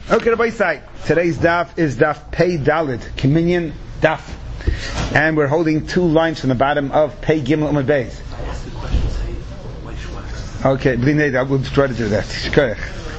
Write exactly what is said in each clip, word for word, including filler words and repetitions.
Okay, Rabbi Sai. Today's daf is daf Pei Dalet, Communion daf. And we're holding two lines from the bottom of Pei Gimel Amud Beis. Okay, we'll try to do that.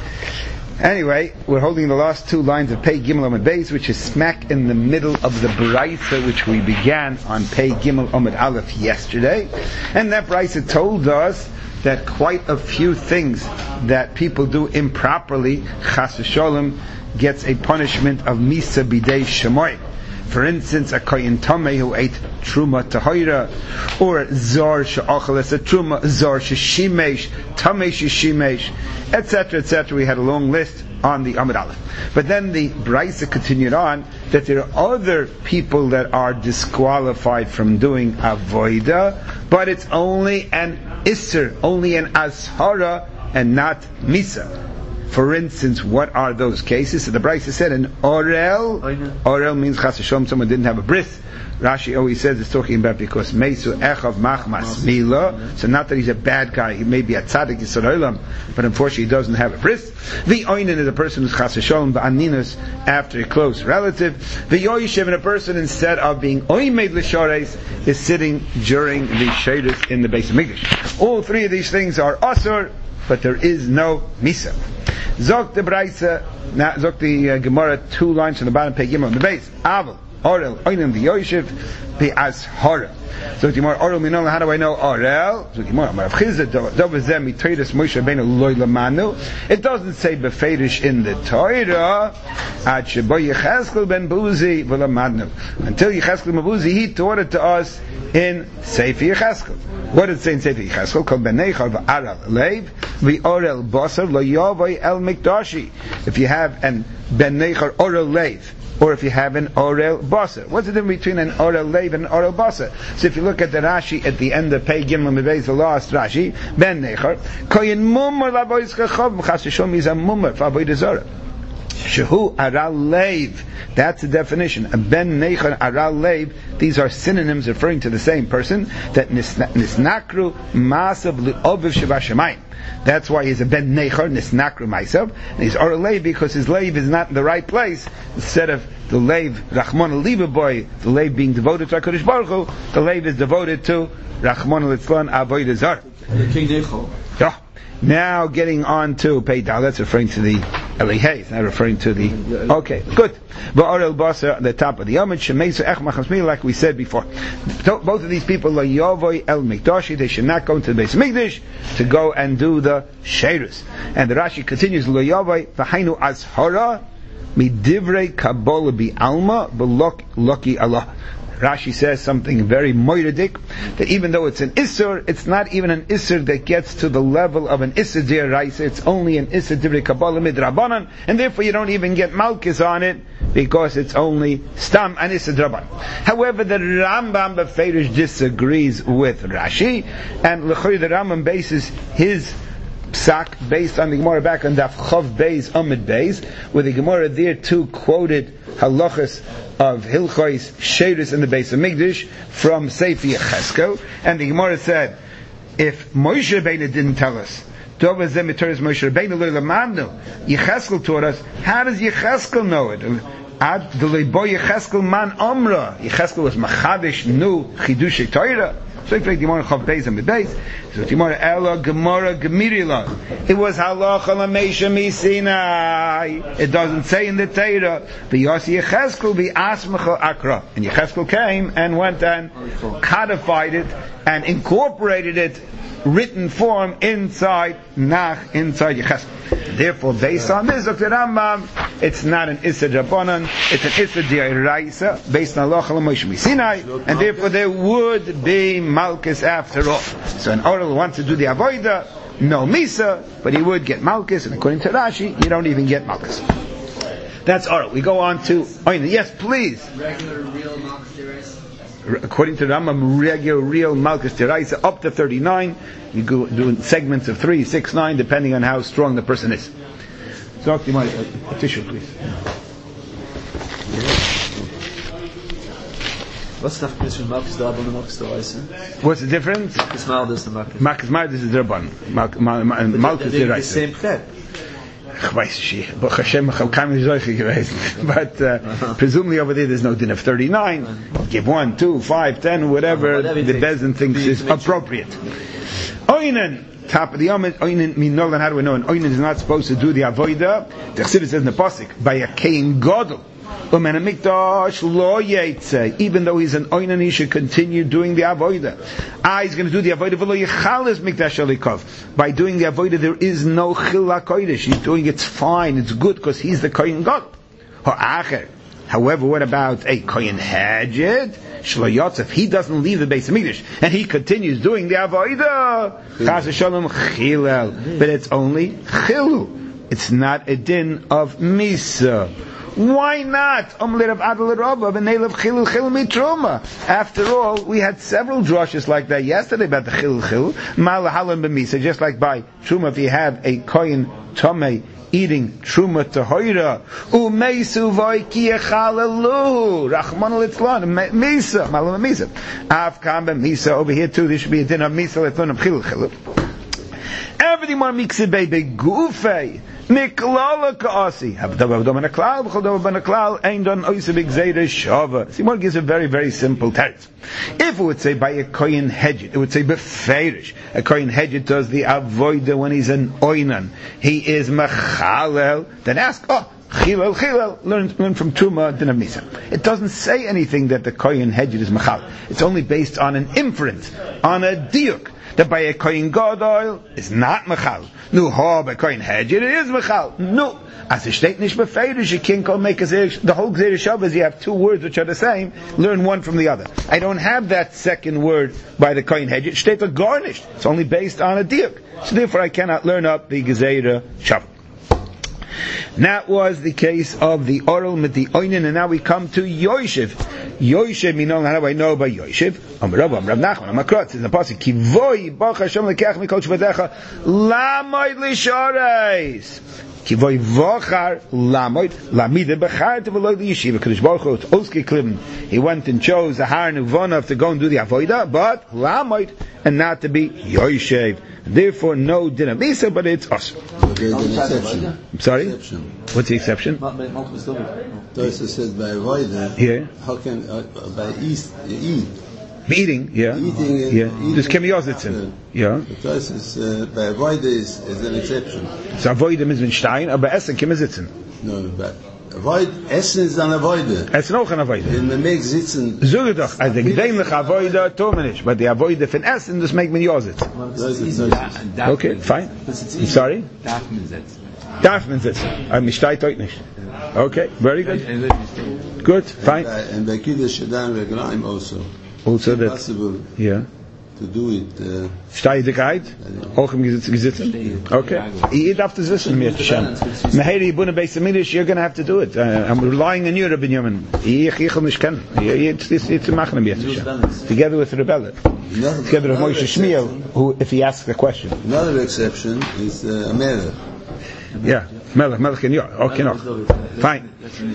Anyway, we're holding the last two lines of Pei Gimel Amud Beis, which is smack in the middle of the Braisa, which we began on Pei Gimel Amud Aleph yesterday. And that Braisa told us that quite a few things that people do improperly, Chas v'Sholem, gets a punishment of Misa Bidei Shemoy. For instance, a Kohen Tameh who ate Truma Tahira, or Zor She'achal as a Truma, Zor She'shimesh, Tameh She'shimesh, et cetera, et cetera. We had a long list on the Amud Aleph. But then the Braisa continued on that there are other people that are disqualified from doing Avoida, but it's only an Isser, only an Ashara, and not Misa. For instance, what are those cases? So the Braisa said an Orel. Orel means Chas v'Sholem, someone didn't have a bris. Rashi always says it's talking about because Meisu Echav Machmas Mila. So not that he's a bad guy, he may be a tzaddik Yisod Olam, but unfortunately he doesn't have a bris. The Oinen is a person who's Chas v'Sholem, the Aninus after a close relative. The Yoyishev, and a person instead of being Oimed L'Shores is sitting during the Sheiris in the Beis Hamikdash. All three of these things are Asur, but there is no Misa. Zok the Braisa, Zok the uh, Gemara, two lines from the bottom, Pei Gimel on the base. Aval, Orel, Oinem the Yoshev, Pe Ashara. So the Gemara, Orel Minon, how do I know Orel? So the Gemara, Marav Chizah, Dovazem, Mitreidus, Moshe, Ben Loy Lamanu. It doesn't say Beferish in the Torah. Ad Shebo Yecheskel ben Buzi, V'Lamadnu. Until Yecheskel ben Buzi, he taught it to us in Sefer Yecheskel. What did it say in Sefer Yecheskel? Kol ben Nechar v'Aral Leiv v'Orel Basar lo Yavai El Mikdashi. If you have an ben Nechar Orel Leiv, or if you have an Orel Basar. What's the difference between an Orel Leiv and an Orel Basar? So if you look at the Rashi at the end of Pei Gimel Mevez, the last Rashi, ben Nechar, Koyin Mumar Lavois Chachav, Chas v'Sholem is a Mumar Favoid Zara. Shehu Aral Leiv. That's the definition. A Ben Nechar Aral Leiv. These are synonyms referring to the same person. That Nisnakru Masav Li'oviv Sheba Shemayim. That's why he's a Ben Nechar, Nisnakru Maisav. And he's Aral Leiv because his Leiv is not in the right place. Instead of the Leiv Rachmon Aliba boy, the Leiv being devoted to HaKadosh Baruch Hu, the Leiv is devoted to Rachmon Litzlan Avodah Zarah. Yeah. Now getting on to Pei Dal, that's referring to the Elihei, it's not referring to the... Okay, good. Ba'orel Basar, the top of the Yomid, Shemeisu Ech Machasmi, like we said before. Both of these people, La Yavoy El Mikdashi, they should not go into the Beis Hamikdash to go and do the Sheirus. And the Rashi continues, La Yavoy, V'hainu Azhara, Midivrei Kabbalah Bi Alma, B'Lucky Allah. Rashi says something very moiridik, that even though it's an Isser, it's not even an Isser that gets to the level of an Isser D'Oraisa, it's only an Isser Divrei Kabbalah Midrabanan, and therefore you don't even get Malchus on it, because it's only Stam and Isser Draban. However, the Rambam Beferish disagrees with Rashi, and L'chori the Rambam bases his psak based on the Gemara back on Daf Chav Beis Amud Beis, where the Gemara there too quoted halachas of Hilchos Sheiris in the Beis Hamikdash from Sefer Yecheskel, and the Gemara said, if Moshe Rabbeinu didn't tell us, Yecheskel taught us, how does Yecheskel know it? Ad Yecheskel man Amra. Yecheskel was Machadish Nu Chidush Torah. So if like Gemara Chav Beis and Beis, so Gemara Ela Gemara Gemirila. It was Halacha Lamesha Misinai. It doesn't say in the Torah. The Yossi Yecheskel be Asmacha Akra, and Yecheskel came and went and codified it and incorporated it, written form inside Nach, inside Yecheskel. Therefore, based on this, Doctor Rambam, it's not an Issa Drabanan, it's an Issa D'Oraisa, based on Halacha L'Moshe Sinai, and therefore there would be Malchus after all. So an Orel wants to do the Avoida, no Misa, but he would get Malchus, and according to Rashi, you don't even get Malchus. That's Orel. We go on to Oina. Yes, please. Regular, real Malchus D'Oraisa. According to Rambam, regular, real Malchus D'Oraisa up to thirty-nine. You go do segments of three, six, nine, depending on how strong the person is. So, you might, a tissue, please. What's the difference between Malchus D'Rabban and Malchus D'Oraisa? What's the difference? Malchus Mardus and Malchus. Malchus Mardus is D'Rabban. Malchus D'Oraisa. The same chet. But Hashem, but uh, presumably over there there's no din of thirty-nine. Give one, two, five, ten, whatever, whatever the Bezdin thinks is appropriate. Oinen, top of the Yom, Oinen, Minolan, how do we know? And Oinen is not supposed to do the Avodah. The Chassidus says in the Pasuk, by a Kain Godel. Even though he's an oinen, he should continue doing the avodah. Ah, he's going to do the avodah. By doing the avodah, there is no chil hakodesh. He's doing it's fine, it's good because he's the kohen god. However, what about a kohen hajed? Shlo yotzef, he doesn't leave the Beis Hamikdash and he continues doing the avodah. Chas v'shalom chilel, but it's only chilu. It's not a din of misa. Why not? After all, we had several drushes like that yesterday about the chil chil. Just like by truma, if you have a kohen tomei eating truma tehoira, umeisu v'oikiyachalalu rachman litzlan misa malam misa. Avkam b'misa over here too. There should be a din of misa litzlan of chil chil. Everything more mixed baby gufei. Niklala kaasi. Have davar dom and a klal, b'chol davar ben a klal, ein don oise b'gzeire shava. Simon gives a very, very simple text. If it would say by a kohen hedget, it would say befeirish. A kohen hedget does the avoida when he's an oinan. He is mechalel. Then ask, oh, chilel, chilel. Learn, learn from Truma, din of Misa. It doesn't say anything that the kohen hedget is mechal. It's only based on an inference, on a diuk. That by a kohen gadol is not mechal. No, ha by kohen hedge it is mechal. No, as a state nish befeirish, you can't go make a zerish. The whole zerish shabbos you have two words which are the same. Learn one from the other. I don't have that second word by the kohen hedge. It states are garnished. It's only based on a diuk. So therefore, I cannot learn up the gezeira shabbos. That was the case of the oral mit the oinen, and now we come to Yoshev. Yoshev, minon, how do I know about Yoshev? Am Rav, Am Rav Nachman, Am Akrotz, in the pasuk, ki voi bach Hashem lekech mikol shvadecha, lamoid lishareis. Ki voi vochar, lamoid, lamide bechar to v'loi the yeshiva, Kadosh Baruch Hu, Oski Klibn. He went and chose the Har Nuvonov to go and do the avodah, but lamoid, and not to be Yoshev. Therefore, no din of Misa, but it's us. Okay, an exception. I'm sorry? Exception. What's the exception? Tosa says by avoida. Yeah. How can uh, by east eat? Eating, yeah. Eating, uh, yeah. eating There's kemiyozitzin. Yeah. Tosa is uh, by avoida is, is an exception. So avoida is stein, aber essen kemiyozitzin. No, but avoid essen is an avoida. Essen auch an avoida. Wenn man mag sitzen. Sag doch, also gewöhnlich avoida tun wir nicht, but the avoida von essen, das make man yozitz. Okay, fine. I'm sorry. Darf man sitzen. Darf man sitzen. Aber mich steigt heute nicht. Okay, very good. Good, fine. And by Kiddush Shadan Regraim also. Also that, possible yeah. to do it. Uh, Steidigkeit, auch im Gesitzen. Okay. Ihr darf das wissen, mir Hashem. Meheri Yibuna Beis Hamikdash, you're going to have to do it. Uh, I'm relying on you, Rabbi Yemen. Ich ich will nicht kennen. It's it's machen mir Hashem. Together with Rebella. Together with Moshe Shmuel, who, if he asks a question. Another exception is uh, a melech. Yeah, melech, melech and yor. Okay, no. Fine.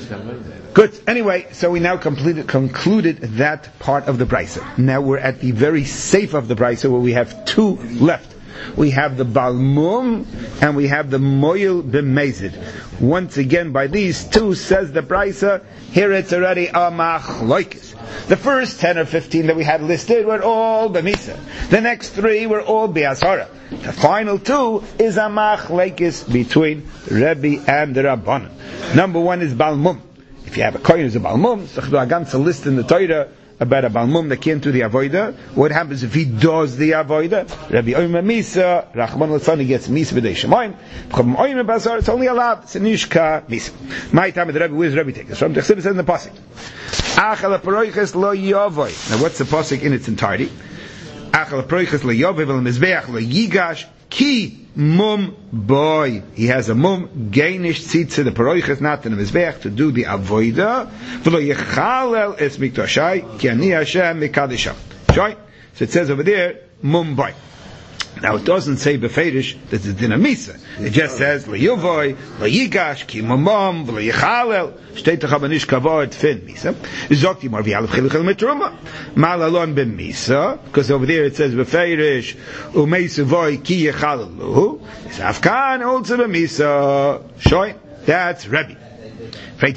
Good. Anyway, so we now completed, concluded that part of the brisa. Now we're at the very safe of the brisa, where we have two left. We have the balmum and we have the moil b'mezid. Once again, by these two, says the brisa, here it's already a machloikis. The first ten or fifteen that we had listed were all b'misa. The next three were all b'azhara. The final two is a machlekes between Rebbe and the Rabbanan. Number one is balmum. If you have a kohen who's a balmum, so there's a ganze list in the Torah about a balmum that came to the avoida. What happens if he does the avoida? Rabbi Omer Misa, Rachman Latzani gets Misa b'dei Shemayim. From Omer Bazar, it's only allowed. It's a Nishka Misa. My time with Rabbi, where's Rabbi take us from? The Chassidus says in the pasuk. Achal paroiches lo yavoy. Now what's the pasuk in its entirety? Achal paroiches lo yavoy v'le mizbeach lo yigash ki mum boy. He has a mum gainish tzitze the paroiches not in the mizbeach to do the avoida v'lo yechalel es mikdashai ki ani Hashem mikadesham. So it says over there mum boy. Now it doesn't say beferish that it's din of misa. It just says leyuvoy, leyigash, ki mamam, v'leyichalel. Steht doch aber nicht kavod fin misa. Zokti mar v'yalef chiluchel mitruma. Malalon ben misa, because over there it says beferish umeisuvoy ki yichalelu. It's afkan also ben misa. Shoy, that's Rebbe. That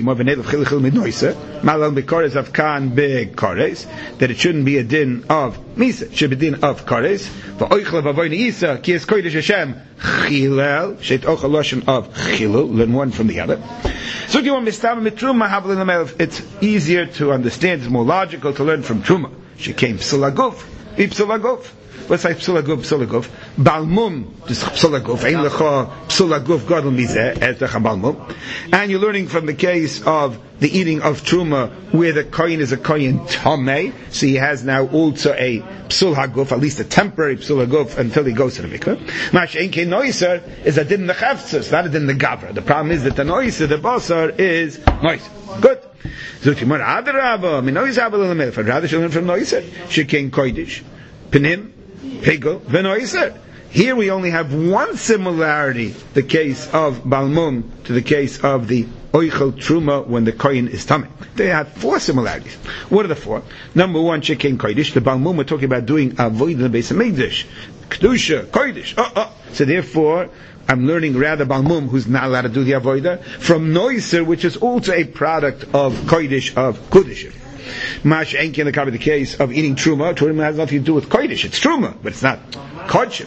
it shouldn't be a din of misa, it should be a din of kares. For oichle v'avoyne isa ki es kodesh Hashem chilel shet ochel loshen of chilul. Learn one from the other. So do you want mistam mitruma havlin amelf? It's easier to understand. It's more logical to learn from truma. She came psulaguf, ipsulaguf. What's like psulaguf, psulaguf? Balmum, just psulaguf. Ein lecha psulaguf gadol mizeh as the balmum. And you're learning from the case of the eating of truma, where the kohen is a kohen tamei, so he has now also a psul haguf, at least a temporary psul haguf until he goes to the mikveh. Mash ein kein noiser is a din the chavtzus, it's not a din the gavra. The problem is that the noiser, the basar, is noiser. Good. Zuti mar adarabah, min noiser abel lemelef. I'd rather learn from noiser. Shekein koidish, pinim. Pegel v'noiser. Here we only have one similarity, the case of Balmum to the case of the Oichel Truma when the Kohen is Tameh. They have four similarities. What are the four? Number one, Shekein Kodesh. The Balmum we're talking about doing Avodah in the Beis HaMikdash. Kedusha, Kodesh. Oh, oh. So therefore, I'm learning rather Balmum, who's not allowed to do the Avodah, from Noiser, which is also a product of Kodesh, of Kudesh. Mash Enki in the cover the case of eating truma. Truma has nothing to do with kodesh. It's truma, but it's not kodshim.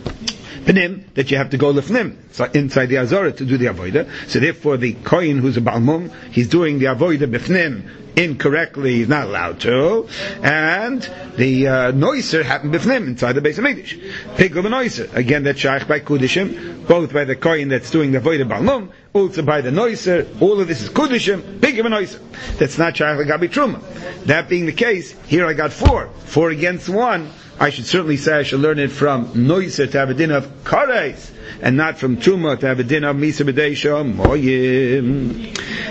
Penim, that you have to go lifnim inside the azora to do the avodah. So therefore, the kohen who's a balmum, he's doing the avodah bifnim incorrectly. He's not allowed to. And the uh, noiser happened bifnim inside the Beis HaMikdash. Pigul noiser again. That's shaykh by kudishim, both by the kohen that's doing the avodah balmum, also by the noiser. All of this is kudishim. Pigul noiser. That's not shaykh gabi truma. That being the case, here I got four, four against one. I should certainly say I should learn it from noiser to have a din of kares, and not from truma to have a din of misa b'deisha moyim.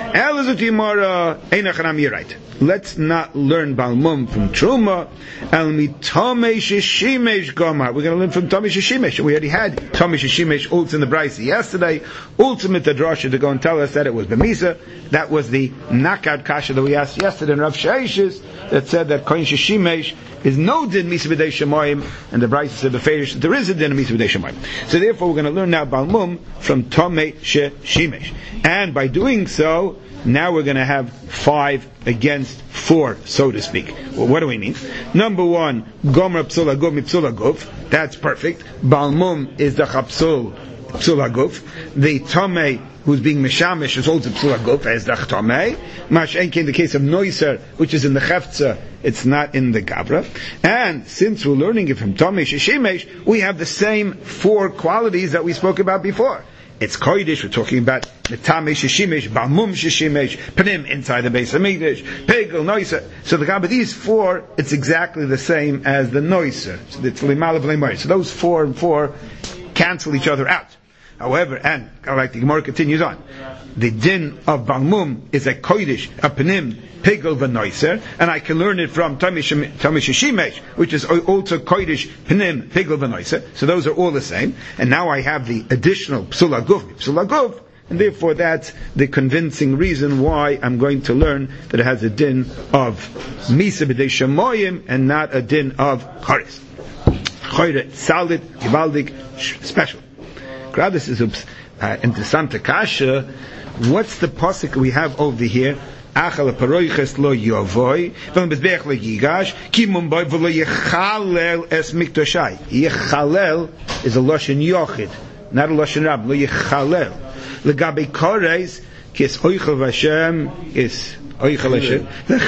Elazutimara einachanam. You're right. Let's not learn balmum from truma. El mitame shishimesh gomar. We're going to learn from tame shishimesh. We already had tame shishimesh also in the brayso yesterday. Ultimate drasha to go and tell us that it was b'misa. That was the knockout kasha that we asked yesterday in Rav Sheishis that said that kohen shishimesh is no din misa b'dei shemayim, and the brayso said b'ferish there is a din of misa b'dei shemayim. So therefore, we're going to learn now balmum from tamei sheshimesh, and by doing so, now we're going to have five against four, so to speak. Well, what do we mean? Number one, gomer psula guf mipsula guf. That's perfect. Balmum is the chapsul psula guf. The tamei who's being mishamish is also psula guf as the tamei. Mashenki in the case of noiser, which is in the cheftza, it's not in the gavra. And since we're learning it from tamei sheshimesh, we have the same four qualities that we spoke about before. It's kodesh. We're talking about the tamei sheshimesh, balmum sheshimesh, panim inside the Beis HaMikdash, pegel noiser. So the gavra, these four, it's exactly the same as the noiser. So it's limal of leimoyer. So those four and four cancel each other out. However, and like the Gemara continues on, the din of balmum is a kodesh, a panim, pigel v'noiser, and I can learn it from tamei sheshimesh, which is also kodesh, panim, pigel v'noiser. So those are all the same. And now I have the additional psula guf, psula guf, and therefore that's the convincing reason why I'm going to learn that it has a din of misa b'dei shemoyim and not a din of charis. Choyre, salid, givaldik, special. This is uh, interessante kasha. What's the pasuk we have over here? Achal paroiches lo yovoy, v'lam bezbeach lo yigash, ki mumbai v'lo yechalel es mikdoshai. Yechalel is a lashon yochid, not a lashon rab. Lo yechalel. Legabe kares, ki es oichel v'Hashem, is oichel Hashem.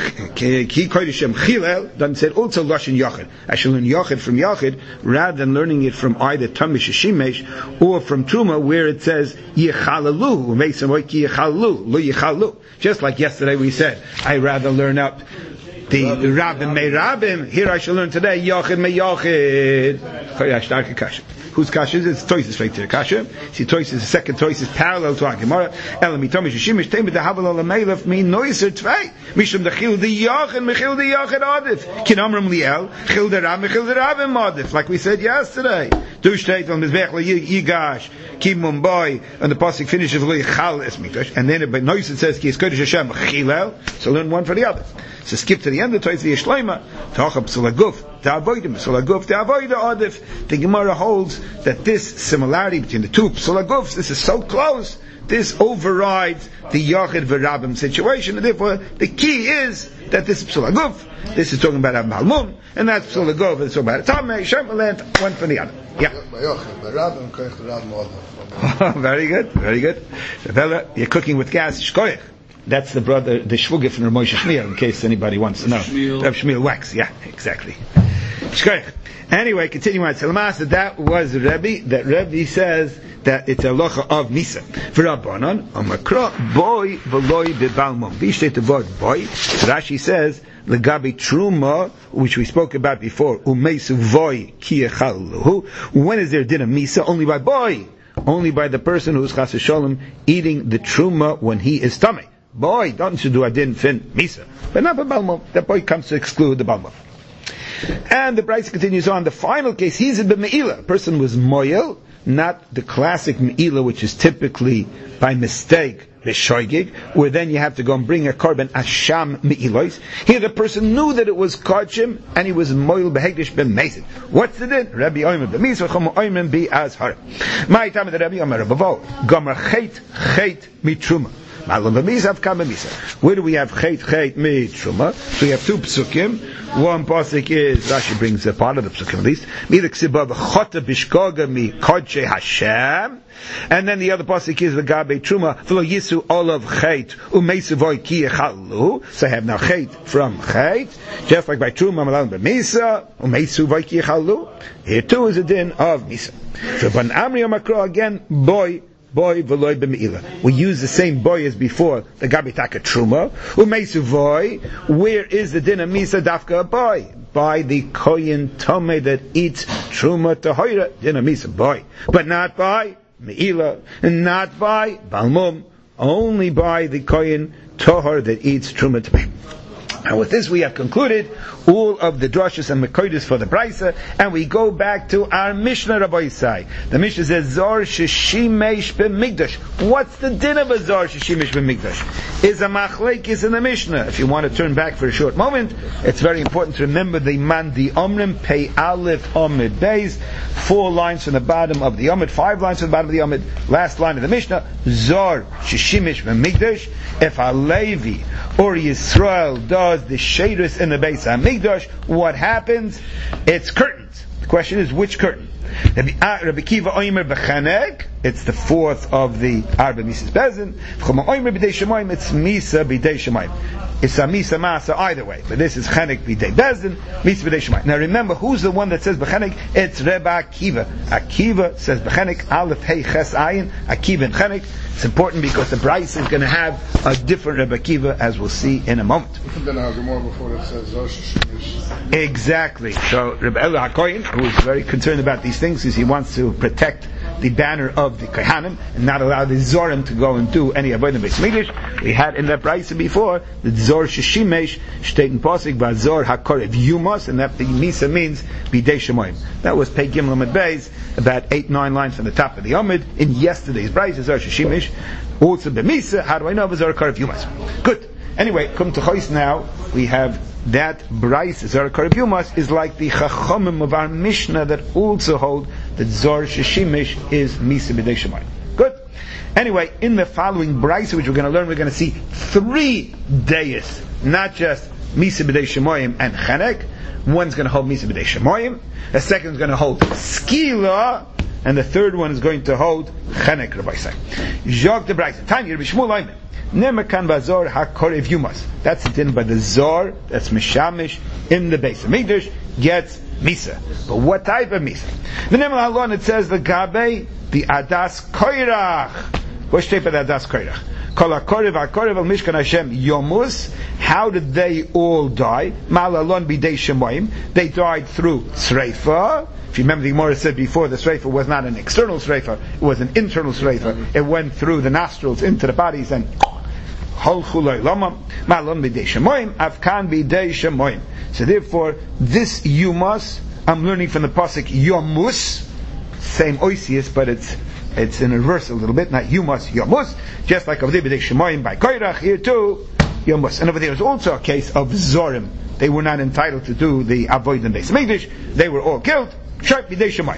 Ki kodesh chilel, then said also lashon yochid. I shall learn yochid from yochid rather than learning it from either tamei sheshimesh or from truma, where it says yechalalu, makes them like yechalalu, lo yechalu. Just like yesterday we said, I rather learn up the rabbim me rabbim. Here I shall learn today yochid me yochid. Whose kasha is it? It's Tosis right there. Kasha. See, Tosis, the second Tosis parallel to our Gemara. Elam mitomish shimish teim the havel al meilef mi noiser tvei. Mishum the chil the yach and mechil the yach and adif. Kin amram liel chil the rab mechil the rab and adif. Like we said yesterday. Du steht on mizbech le yigash kim mumbai, and the pasuk finishes le chal es mikdash, and then by noise it says ki es kodesh Hashem chilel. So learn one for the other. So skip to the end of the Tosis the Yishleima. Tachab sulaguf. The Gemara holds that this similarity between the two psulagufs, this is so close, this overrides the Yachid V'Rabim situation, and therefore the key is that this psulaguf, this is talking about Ab Malmun, and that's psulaguf, it's talking about Tameh, Shemalant, one from the other. Yeah. Very good, very good. Rebella, you're cooking with gas, shkoyach. That's the brother, the shvugif from Rav Moshe Shmuel, in case anybody wants to know. Rav Shmuel Wax, yeah, exactly. Anyway, continuing on. So that was Rebbe, that Rebbe says that it's a locha of Misa. For Rabbanon, Omakra, boy, veloy, bebalmum. Vishte the word boy. Rashi says, Legabi truma, which we spoke about before, umeisu voy, kiyechaluhu. When is there dinner Misa? Only by boy. Only by the person who's chas v'sholem eating the truma when he is tummy. Boy, don't you do a din fin Misa. But not by balmum. That boy comes to exclude the balmum. And the Braisa continues on. The final case, he's a b'me'ila. A person was moyel, not the classic me'ila, which is typically by mistake, b'shoigig, where then you have to go and bring a korban asham me'ilois. Here the person knew that it was kodshim, and he was moyel b'hegdish b'meisid. What's the din? Rabbi Omer b'mis, v'chom Omer b'azhar. My time of the Rabbi Omer Rabavo, gomer chet, chet mitruma. Where do we have chet chet mi truma? So we have two psukim. One pasuk is, Rashi brings a part of the psukim at least. Mi l'ksiba v'chota bishkoga mi kodshei Hashem. And then the other pasuk is the gabe truma v'lo yisu olav chet u'meisu voy ki yechalu. So I have now chet from chet, just like by truma malam b'misa u'meisu voy ki yechalu. Here too is a din of misa. So ban amri amakro again, boy. Boy v'loy b'me'ila. We use the same boy as before, the gabitaka truma. Umeisu voy, where is the din of misa dafka boy? By the koyin tomei that eats truma tahoira, din of misa boy. But not by me'ila, and not by balmum, only by the koyin tohar that eats truma tomei. And with this we have concluded all of the drashas and mekoides for the Braisa, and we go back to our Mishnah Rabbi Yisai. The Mishnah says, Zor sheshimesh b'migdash. What's the din of a Zor sheshimesh b'migdash? Is a machlekes in the Mishnah. If you want to turn back for a short moment, it's very important to remember the man, the Omrim, Pei Aleph, Omid Beis, four lines from the bottom of the Omid, five lines from the bottom of the Omid, last line of the Mishnah, Zor sheshimesh b'migdash. If a Levi or Yisrael does the shadus in the Beis HaMikdash, what happens? It's curtains. The question is, which curtain? Rabbi Kiva Omer b'chanek, it's the fourth of the Arba Misas Bezin. Choma Omer b'dei Shemayim, it's Misa b'dei Shemayim. It's a Misa Masa either way, but this is Chanek b'dei Bezin, Misa b'dei Shemayim. Now remember, who's the one that says b'chanek? It's Rabbi Akiva. Akiva says b'chanek, Aleph Hei Ches Ayin, Akiva and Chanek. It's important because the Braisa is going to have a different Rabbi Akiva, as we'll see in a moment. Exactly. So Rabbi Ela HaKoyin, who is very concerned about these things, is he wants to protect the banner of the Kohanim and not allow the Zorim to go and do any avodah Beis Mikdash. We had in that Braisa before the Zor Sheshimesh Shteitin Pasik Vazor HaKorev Yumos, and that the Misa means Bidei Shemoyim. That was Pei Gimel Amid Beis, about eight nine lines from the top of the Amid in yesterday's Braisa. Zor Sheshimesh also B'Misa. How do I know Vazor HaKorev Yumos? Good. Anyway, come to Chos now. We have that Braisa Zor HaKorev Yumos is like the Chachomim of our Mishnah that also hold that Zor Sheshimish is Misa B'dei Shemayim. Good. Anyway, in the following Braisa, which we're going to learn, we're going to see three days, not just Misa B'dei Shemayim and Chanek. One's going to hold Misa B'dei Shemayim, the second is going to hold Skila, and the third one is going to hold Chanek, Rabbi Yisai. Jog the Braisa. Tanya, Rabbi Shmuel Ayman. Nemakan Bazor HaKorev Yumas. That's the din by the Zor, that's Mishamish, in the Beis HaMikdash, gets Misa. But what type of Misa? The name of Halon, it says the Gabe, the Adas Koirach. What's the type of the Adas Koirach? Kol hakorev hakorev al Mishkan Hashem yomus. How did they all die? Malalon bidei shemoim. They died through sreifa. If you remember, the Gemara said before, the sreifa was not an external sreifa; it was an internal sreifa. It went through the nostrils into the bodies and. So therefore, this yumas, I'm learning from the pasuk yomus, same oisius, but it's it's in reverse a little bit, not yumas, yomus, just like over there, b'dei shemoim by koirach, here too, yomus. And over there is also a case of zorim. They were not entitled to do the avoid and beis mikdash. They were all killed. Sharp b'dei shemoim.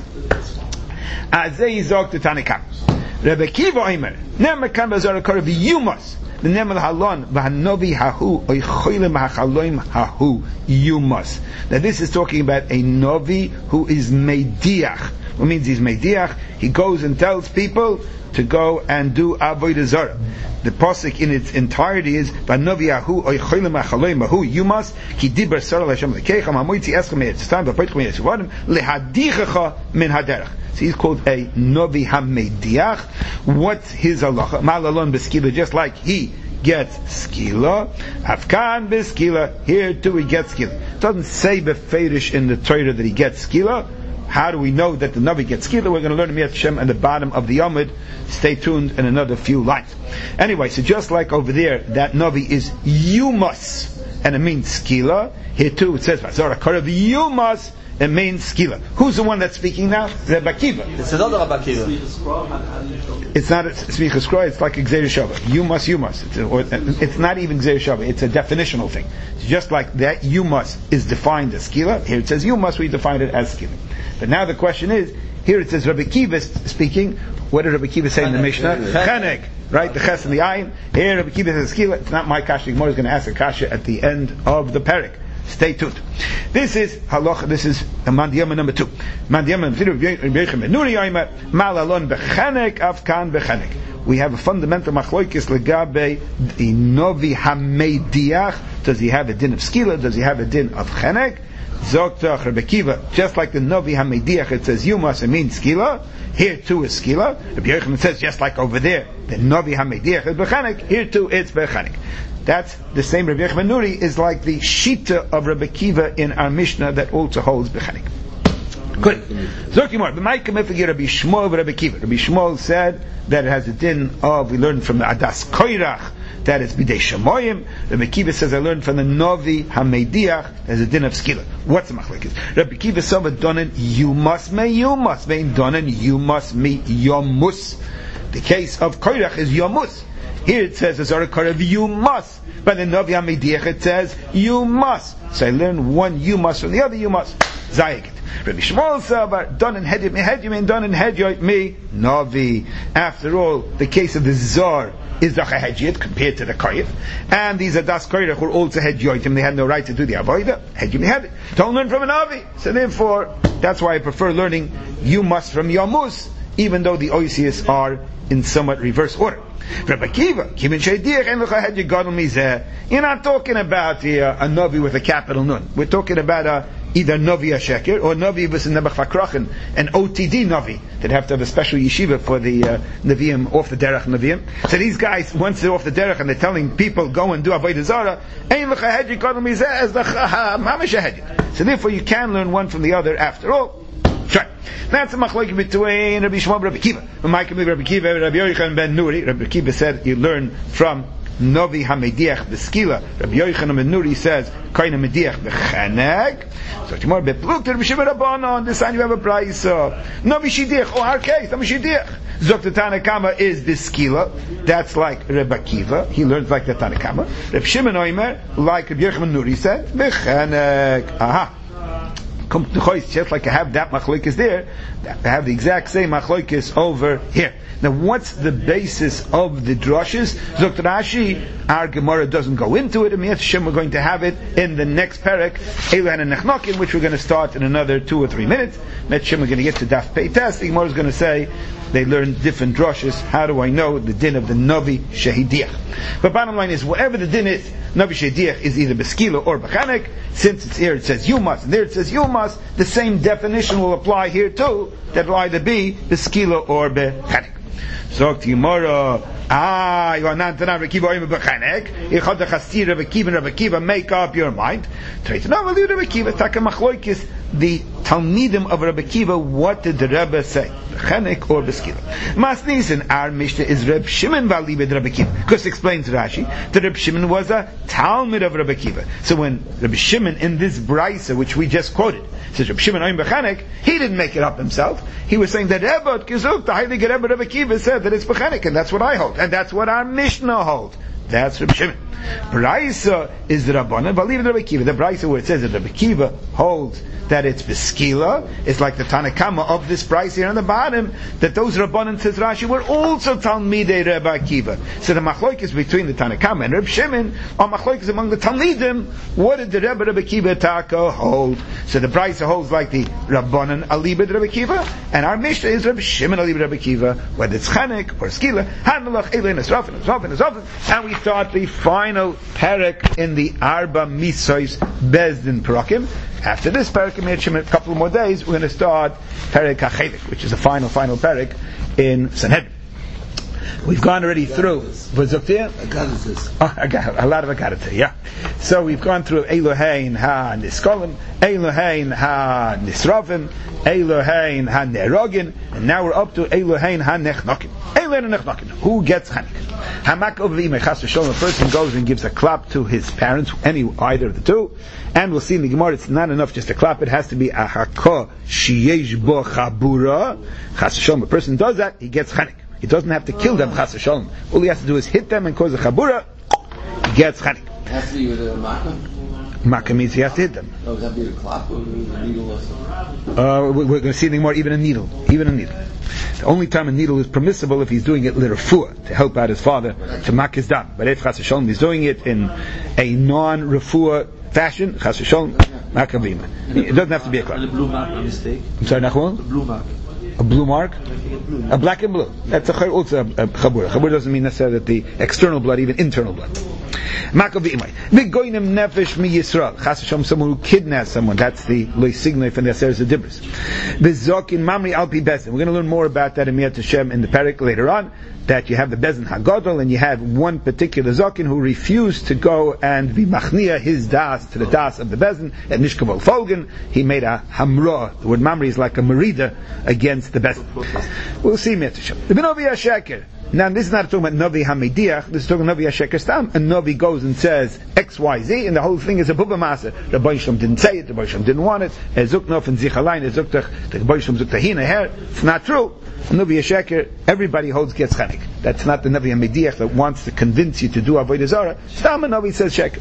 Azei zog to Tanakam. Rebbe Kiva Omer, ne'er kan b'zor korav yumas. The name of the halon, v'hanovi hahu, oy choylem hachaloim hahu, yumas. Now this is talking about a novi who is meidiach. What means he's meidiach? He goes and tells people to go and do avodah zarah. The pasuk in its entirety is v'hanovi hahu, oy choylem hachaloim hahu, yumas. Ki diber sarah l'Hashem l'keicham hamoitzi eschem me'etztam v'poitchem me'etzuvadim lehadichecha min haderech. So he's called a Novi HaMediach. What's his halacha? Malalon b'skila, just like he gets skila. Afkan b'skila, here too he gets skila. It doesn't say beferish in the Torah that he gets skila. How do we know that the Navi gets skila? We're going to learn Miyat Hashem at the bottom of the Yomid. Stay tuned in another few lines. Anyway, so just like over there, that Navi is yumas, and it means skila. Here too it says, Vazara Korav yumas, it means skila. Who's the one that's speaking now? Rebbe Kiva. It's another Rebbe Kiva. It's not a smicha skroy, it's like Gzeir Shava. You must, you must. It's, a, or, it's not even Gzeir Shava, it's a definitional thing. It's just like that you must is defined as skila. Here it says you must, we define it as skila. But now the question is, here it says Rebbe Kiva speaking. What did Rebbe Kiva say in the Mishnah? Chenek. Right? The ches and the ayin. Here Rebbe Kiva says skila. It's not my kasha. Gemara is going to ask a kasha at the end of the parak. Stay tuned. This is halach. This is mandiyama number two. Mandiyama number malalon bechanek afkan bechanek. We have a fundamental machloikis legabe the novi hamediach. Does he have a din of skila? Does he have a din of chenek? Zoktach Rebbe Kiva. Just like the novi hamediach, it says you must, it means skila. Here too is skila. Rabbi Yochanan says just like over there, the novi hamediach is bechanek. Here too it's bechanek. That's the same. Rabbi Yochanan Nuri is like the shita of Rabbi Kiva in our Mishnah that also holds bechanik. Good. Zokimor, b'maika mefagir Rabbi Shmuel Rabbi Kiva. Rabbi Shmuel said that it has a din of, we learned from the Adas Koirach, that it's bidei shemoyim. Rabbi Kiva says I learned from the Novi Hamediach, there's a din of skila. What's the machlekes? Rabbi Kiva said donen you must me you must me donen you must me yomus. The case of Koirach is yomus. Here it says, Azara Korav, you must. But in Novi HaMediach it says, you must. So I learn one you must from the other you must. Zayik. Rabbi Shmuel said, done in hedyot me hedyot done in hedyot me Novi. After all, the case of the Zor is the hedyot compared to the Koyif. And these Adas Koyrach were also hedyotim. They had no right to do the Avodah. Hedyot me hedyot. Don't learn from a Novi. So therefore, that's why I prefer learning you must from Yomus, even though the Oisius are in somewhat reverse order. Rabbi Kiva, you're not talking about uh, a Novi with a capital Nun. We're talking about uh, either Novi Asheker or Novi V'Sin Nebuch Fakrachen, an O T D Novi that have to have a special yeshiva for the uh, Nevi'im, off the derech Nevi'im. So these guys, once they're off the derech and they're telling people go and do Avodah Zarah, so therefore you can learn one from the other after all. Sure. That's a machlok between Rabbi Shmuel and Rabbi Kiva. Rabbi Kiva, Rabbi Yochanan ben Nuri. Rabbi Kiva said you learn from Novi HaMediach b'skila. Rabbi Yochanan ben Nuri says Koina Mediach b'chanek. So tomorrow beplukter Rabbi Shimon Rabbanon. This time you have a price. Novi Shidiach. Oh, our case. Novi Shidiach. Zok the Tanakama is b'skila. That's like Rabbi Kiva. He learns like the Tanakama. Rabbi Shimon Omer, like Rabbi Yochanan ben Nuri said b'chanek. Aha. Come to Chois, just like I have that machlokes there, I have the exact same machlokes over here. Now, what's the basis of the drushes? Zok Rashi, our Gemara doesn't go into it. And Miyat Hashem, we're going to have it in the next parak, Eilan and Nechnokin, which we're going to start in another two or three minutes. Miyat Hashem, we're going to get to Daf Pei Tes. The Gemara is going to say they learn different drushes. How do I know the din of the Novi Shehidiach? But bottom line is, whatever the din is, Novi Shehidiach is either Beskila or Bechanek. Since it's here it says you must, and there it says you must, the same definition will apply here too. That will either be Beskila or Bechanek. Zok Timora, ah, you are not Rabbi Kiva oim b'chanek. Ichad chastir Rabbi Kiva, Rabbi Kiva, make up your mind. Try to know Rabbi Kiva. Taka machloikis, the Talmidim of Rabbi Kiva. What did the Rebbe say? B'chanek or b'skila? Masnisen, our Mishnah is Reb Shimon v'alibed Rabbi Kiva. Because explains Rashi that Reb Shimon was a Talmud of Rabbi Kiva. So when Reb Shimon in this brisa which we just quoted says Reb Shimon oim b'chanek, he didn't make it up himself. He was saying that Rebbe Kizuk, the Heilige Rebbe Rabbi Kiva, said that it's b'chanek, and that's what I hold, and that's what our Mishnah holds. That's Reb Shimon. Braisa is the Rabbanan, but leave it Rabbi Kiva. The Braisa where it says that Rabbi Kiva holds that it's beskila, it's like the Tanakama of this Braisa here on the bottom, that those Rabbanan, says Rashi, were also Talmidei Rabbi Kiva. So the machloikis between the Tanakama and Reb Shimon are machloikis among the Talmidim. What did the Rebbe Rabbi Kiva Taka hold? So the Braisa holds like the Rabbanan Alibed Rabbi Kiva, and our Mishnah is Reb Shimon Alibed Rabbi Kiva, whether it's Chanek or Skila, Hanalach Eilein Esrafin, Esrafin, Esrafin, and we start the final parak in the Arba Misois Bezdin Parakim. After this parak, in a couple more days, we're going to start parak HaChelik, which is the final, final parak in Sanhedrin. We've gone already through. What's up there? Oh, I got a lot of Agadata, yeah. So we've gone through Elohein ha-Niskolim, Elohein ha-Nisrovim, Elohein ha-Nerogin, and now we're up to Elohein ha-Nechnokin. Elohein ha-Nechnokin. Who gets Chanik? Hamak over the Chas v'Sholom, a person goes and gives a clap to his parents, any either of the two, and we'll see in the Gemara it's not enough just a clap, it has to be a haka sheyesh bo chabura. Chas v'Sholom, a person does that, he gets Chanik. He doesn't have to kill them, chas v'sholom. All he has to do is hit them and cause a chabura, he gets chanik. It has to be with a makkah? Makkah means he has to hit them. Oh, does that be a clap or a needle or something? Uh, we're going to see anything more, even a needle. Even a needle. The only time a needle is permissible if he's doing it l'refuah, to help out his father, to mak his dam. But if chas v'sholom he's doing it in a non-refuah fashion, chas v'sholom, makkah v'ima. It doesn't have to be a clap. And the blue mark, no mistake. I'm sorry, Nachman? The blue mark. A blue mark? A black and blue. That's a, also a, a chabura. Chabura doesn't mean necessarily that the external blood, even internal blood. Makav v'imay. V'goynim nefesh mi Yisrael. Chas v'sholom, someone who kidnaps someone. That's the loy signay from the Aseret Dibros. V'zokin mamri alpi bezin. We're going to learn more about that in Miyat Hashem in the parak later on. That you have the Bezin Hagadol, and you have one particular Zokin who refused to go and be machnia his das to the das of the Bezin at Nishkavol Folgen. He made a hamra. The word mamri is like a merida against the Bezin. We'll see Miyat Hashem. The Benovi HaSheker. Now this is not talking about Novi Hamidiach, this is talking about Novi HaSheker Stam. A Novi goes and says X Y Z, and the whole thing is a Bubba Maser. The Rebbe Shalom didn't say it, the Rebbe Shalom didn't want it. Ezuknof and Zichalain, Ezuktach, the Rebbe Shalom Zuktahina here. It's not true. Novi HaSheker, everybody holds gets Chanik. That's not the Novi Hamidiach that wants to convince you to do Avodah Zarah. Stam a Novi says Sheker.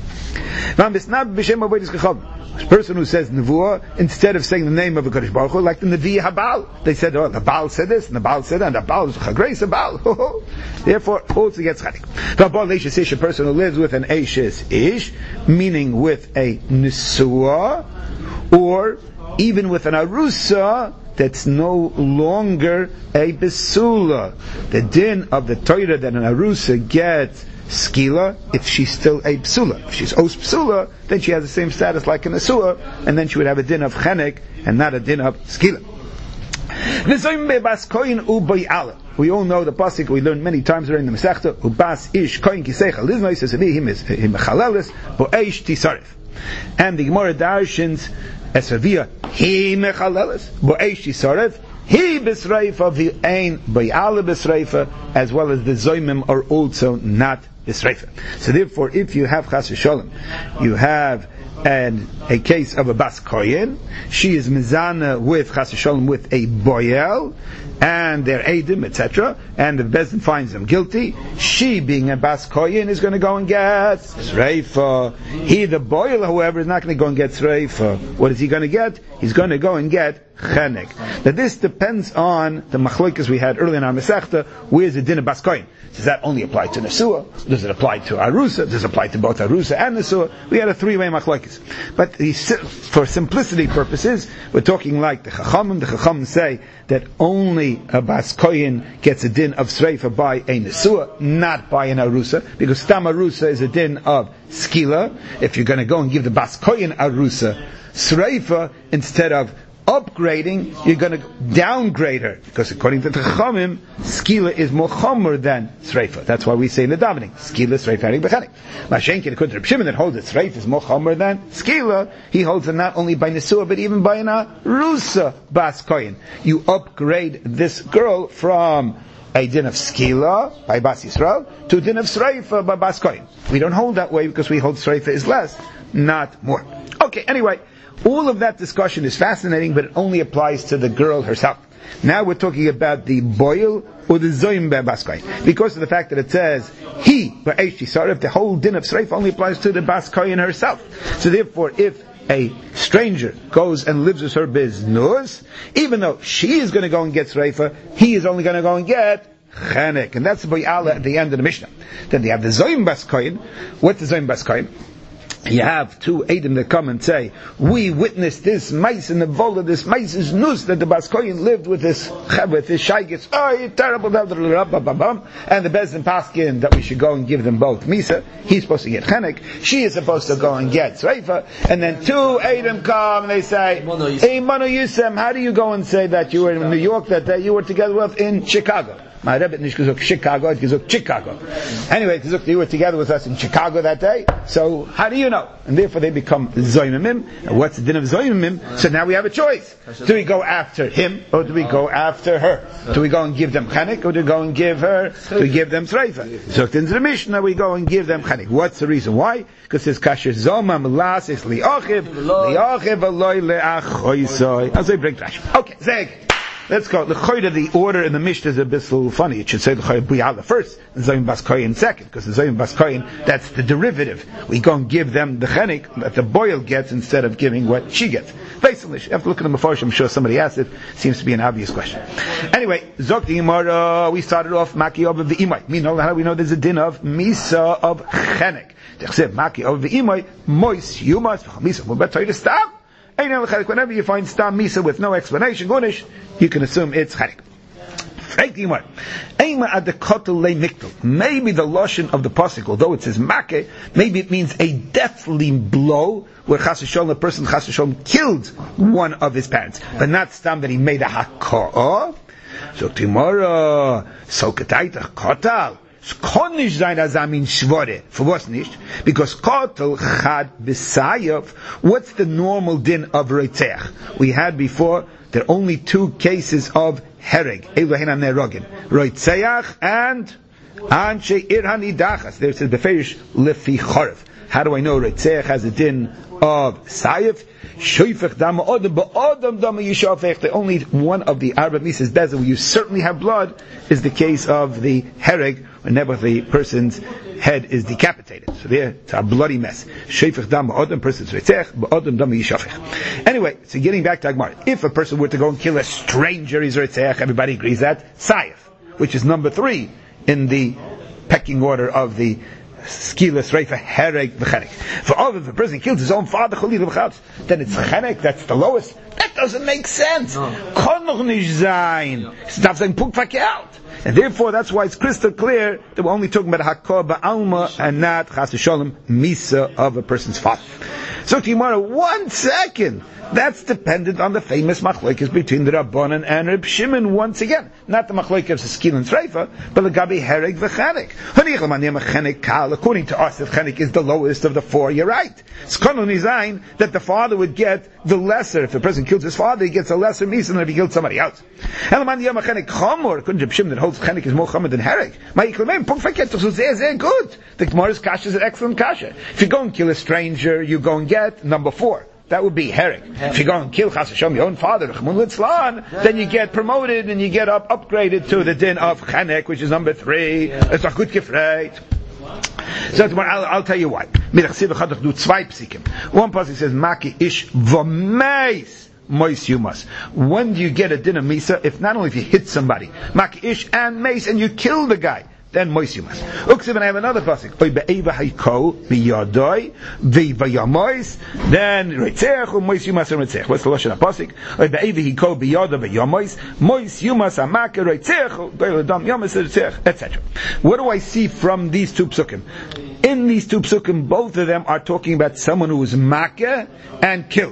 A person who says Nevuah, instead of saying the name of a Kadosh Baruch Hu, like the Nevi Habal, they said, oh, the Baal said this, and the Baal said that, and the Baal is Chagrei, the Baal. Therefore, also gets Chanik. A person who lives with an Eishes Ish, meaning with a Nisua, or even with an Arusa, that's no longer a Besula. The din of the Torah that an Arusa gets skila, if she's still a psula. If she's os psula, then she has the same status like an asua, and then she would have a din of chenek and not a din of skila. We all know the pasuk we learned many times during the Masechta. Ubas ish koyin kisecha liznoi says him is him mechalelis bo'eish tisarif. And the Gemara darshins esavia he mechalelis bo'eish tisarif. He b'sreifa v'ein b'yala b'sreifa, as well as the zoymim are also not b'sreifa. So therefore, if you have chas v'sholem, you have an, a case of a bas koyin, she is mizana with chas v'sholem with a boyel, and their edim, et cetera, and the Bezdin finds them guilty. She, being a bas koyin, is going to go and get sreifa. He, the boyel, however, is not going to go and get sreifa. What is he going to get? He's going to go and get chenek. Now this depends on the machlokas we had earlier in our Masechta. Where's the din of bas koyin? Does that only apply to Nesua? Does it apply to Arusa? Does it apply to both Arusa and Nesua? We had a three-way machlokes. But the, for simplicity purposes, we're talking like the Chachamim. The Chachamim say that only a Bas Koyin gets a din of Sreifa by a Nesua, not by an Arusa, because Stam Arusa is a din of Skila. If you're going to go and give the Bas Koyin Arusa Sreifa instead of a upgrading, you're going to downgrade her. Because according to the Chachamim, skila is more chomer than sreifa. That's why we say in the davening, skila, sreifa, harig, bechanik. Mashenkin, according to Reb Shimon, that holds that sreifa is more chomer than skila, he holds it not only by nesua, but even by an arusa bas koyin. You upgrade this girl from a din of skila by Bas Yisrael to a din of sreifa by Bas Koyin. We don't hold that way because we hold sreifa is less, not more. Okay, anyway, all of that discussion is fascinating, but it only applies to the girl herself. Now we're talking about the boil or the zoyim by Bas Koyin. Because of the fact that it says he, ba'esh tisarif, the whole din of sreifa only applies to the Bas Koyin herself. So therefore, if a stranger goes and lives with her biznus, even though she is going to go and get sreifa, he is only going to go and get chenek. And that's the boyala at the end of the Mishnah. Then they have the zoyim bas koyin. What's the zoyim bas koyin? You have two Edom that come and say, we witnessed this mice in the vola, this mice is nus, that the Bas Koyin lived with this with this shaygis, oh, you terrible, and the Bezdin Paskin that we should go and give them both Misa. He's supposed to get chenek, she is supposed to go and get sreifa, and then two Edom come and they say, hey, Manu Yusem, how do you go and say that you were in New York that day, you were together with in Chicago? My Rebbe nicht gesagt Chicago, it gesagt Chicago. Anyway, you were together with us in Chicago that day, so how do you know? And therefore they become Zoymimim. And what's the din of Zoymimim? So now we have a choice. Do we go after him, or do we go after her? Do we go and give them Chanik, or do we go and give her, do we give them Sreifa? So in the Mishnah we go and give them Chanik. What's the reason? Why? Because it's Kasher Zomam Lasis Li'ochiv, Li'ochiv Aloi Le'achoisoi. As I bring Rashi. Okay, Zeg. Let's go. The choyda, the order in the Mishnah is a bit funny. It should say the choyda buyala first, and Zoyim Bas Koyin second, because the Zoyim Bas Koyin, that's the derivative. We go and give them the chenik that the boil gets instead of giving what she gets. Basically, you have to look at the Mefarshim. I'm sure somebody asked it. Seems to be an obvious question. Anyway, Zok the Imara, we started off Maki of the Imai. We know how we know there's a din of Misa of chenik. Maki of the Imai, Mois, Yumas, Misa, we're better to stop. Whenever you find Stam Misa with no explanation, Gunish, you can assume it's Charik. Maybe the Lashon of the Pasuk, although it says Makeh, maybe it means a deathly blow, where Chas v'Sholom, a person Chas v'Sholom killed one of his parents, but not Stam that he made a Haka'ah. So tomorrow, so Ketaita Kotal. Konish sein as amin shvore. For what's nicht? Because kotel chad b'sayav. What's the normal din of roitzeach? We had before, there are only two cases of hereg. Elohen nerogin. Roitzeach and anshe irhani dachas. There's a beferish lefi chorev. How do I know roitzeach has a din of sayav? Shoifech dam odem ba'odem dam yishafech. The only one of the Arba Misas Bezer where you certainly have blood is the case of the hereg, whenever the person's head is decapitated. So there, it's a bloody mess. Shoifech dam ba'odem, person's reitzech, ba'odem dam yishafech. Anyway, so getting back to Agmar. If a person were to go and kill a stranger, he's reitzech, everybody agrees that, sayef, which is number three in the pecking order of the skila, sreifa, hereg, v'chenek. For all of the person kills his own father, then it's chenek, that's the lowest. That doesn't make sense. Kann noch nicht sein. Es darf sein Punkt verkehrt. And therefore, that's why it's crystal clear that we're only talking about hakor ba'alma and not chas v'sholem misa of a person's father. So tomorrow, one second. That's dependent on the famous machlokes between the Rabbanan and Reb Shimon once again. Not the machlokes of skil and sreifa, but the gabi hereg v'chenek. According to us, if chenek is the lowest of the four, you're right. It's kanon nizayin that the father would get the lesser. If the person kills his father, he gets a lesser misa than if he killed somebody else. According to Reb Shimon, that holds chenek is more chomer than hereg. Good. The Gemara's kasha is an excellent kasha. If you go and kill a stranger, you go and get number four. That would be herring. If you go and kill Chas Hashem, your own father, then you get promoted and you get up upgraded to the din of Chanek, which is number three. It's a good gefreit. So I'll, I'll tell you why. One pasuk says, Maki ish v'meis mois yumas. When do you get a din of misa? If not only if you hit somebody, Maki ish and mace, and you kill the guy, then mois yumas. Uksiv, and I have another pasuk. Oy be'eva haiko biyadoi v'vayamois. Then reitzech u mois yumas and reitzech. What's the lashon of pasuk? Oy be'eva haiko biyadoi v'yamois. Mois yumas amake reitzech u doiladam yamas reitzech, et cetera. What do I see from these two psukim? In these two psukim, both of them are talking about someone who was makeh and killed.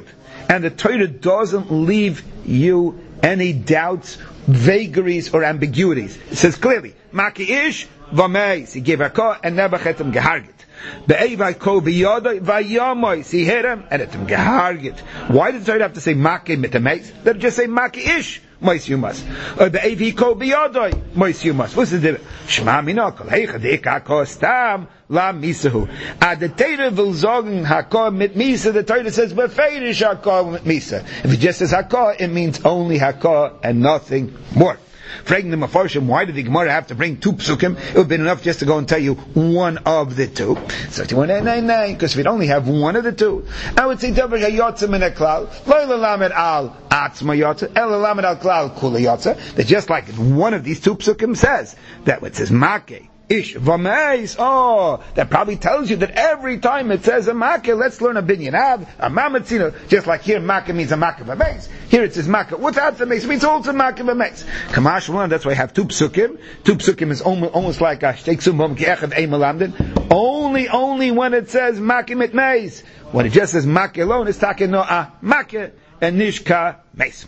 and the Torah doesn't leave you any doubts, vagaries, or ambiguities. It says clearly, Maki ish v'meis. He gave hakah and never chet him gehargit. Be'evai ko b'yodai v'yamois. He hit him and it him gehargit. Why did the Torah have to say Maki mitameis? They just say Maki ish. Mois you must. Or the A V ko biyodoi. Mois you must. What's the difference? Shema minokol. Heicha deika ko stam la misahu. Ad the Torah will sagen hakor mit misa. The Torah says befeirish hakor mit misa. If it just says hakor, it means only hakor and nothing more. Fragging the Mefarshim, why did the Gemara have to bring two psukim? It would have been enough just to go and tell you one of the two. So you want nine nine nine, because if you'd only have one of the two, I would say Davar Hayotza min Klal, Lo Lamed Al Atzma Yotza, El Lamed Al Klal Kula Yotza. That just like one of these two psukim says, that what says Makeh ish v'meis. Oh, that probably tells you that every time it says a makeh, let's learn a binyan av, a mamatzina. Just like here, makeh means a makeh v'meis. Here it says makeh without the meis. It means also makeh v'meis. Kamash one. That's why I have two psukim. Two psukim is almost, almost like a shteiksum bom ki'echad ein melamdin. Only, only when it says makeh mit meis. When it just says makeh alone, it's taken no a makeh and nishka meis.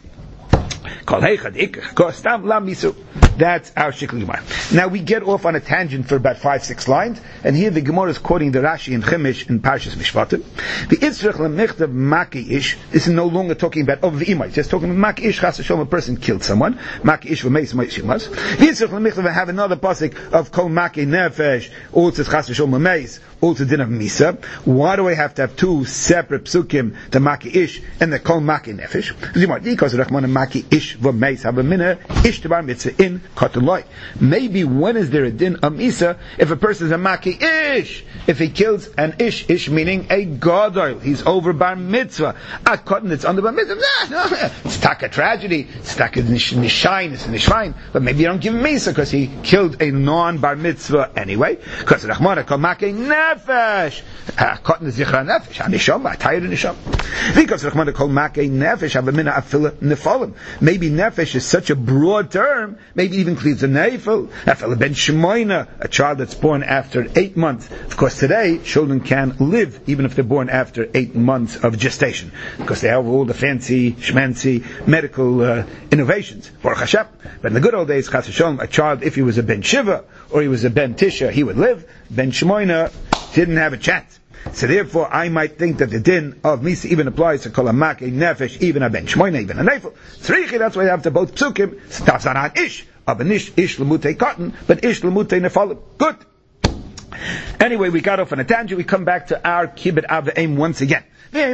That's our Shikli Gemara. Now we get off on a tangent for about five, six lines, and here the Gemara is quoting the Rashi and Chumash in Parshas Mishpatim. The Itzrach Lemichtav Maki Ish, this is no longer talking about over the Imai, just talking about Maki Ish, Chas Hashem, a person killed someone. Maki Ish v'meis Meis Shimas. The Itzrach Lemichtav have another pasuk of Kol Maki Nefesh, also Chas Hashem Meis, also din of Misa. Why do I have to have two separate psukim, the Maki Ish and the Kol Maki Nefesh? Because the Rachman Maki Ish v'meis have a minna Ish Tabar Mitzvah in Kotuloi. Maybe when is there a din of Misa if a person is a Maki Ish? If he kills an Ish, Ish meaning a Gadol, he's over Bar Mitzvah. A Kotan that's under Bar Mitzvah, nah, no, it's taka tragedy, it's taka nishain, it's nishvain, but maybe you don't give him Misa because he killed a non-Bar Mitzvah anyway. Because Rachmana Kol Maki Nefesh, Kotan is Zichra Nefesh, Nisham, I tired of Nisham. Because Rachmana Kol Maki Nefesh, have a minna afila nefalim. Maybe Nefesh is such a broad term, maybe even includes a neifel, afila ben shemoina, a child that's born after eight months. Of course, today children can live even if they're born after eight months of gestation, because they have all the fancy, schmancy medical uh, innovations. Baruch Hashem. But in the good old days, Chas Hashem, a child, if he was a ben shiva or he was a ben tisha, he would live. Ben shemoina didn't have a chance. So therefore, I might think that the din of Misa even applies to Kol HaMakeh Nefesh, even a Ben Shmoina, even a Neifel. Tzrichi, that's why you have to both psukim. Stafs on Ish, of an Ish, Ish Lemutei Cotton, but Ish Lemutei Nefalim. Good. Anyway, we got off on a tangent. We come back to our Kibbut Ava'im once again. Maybe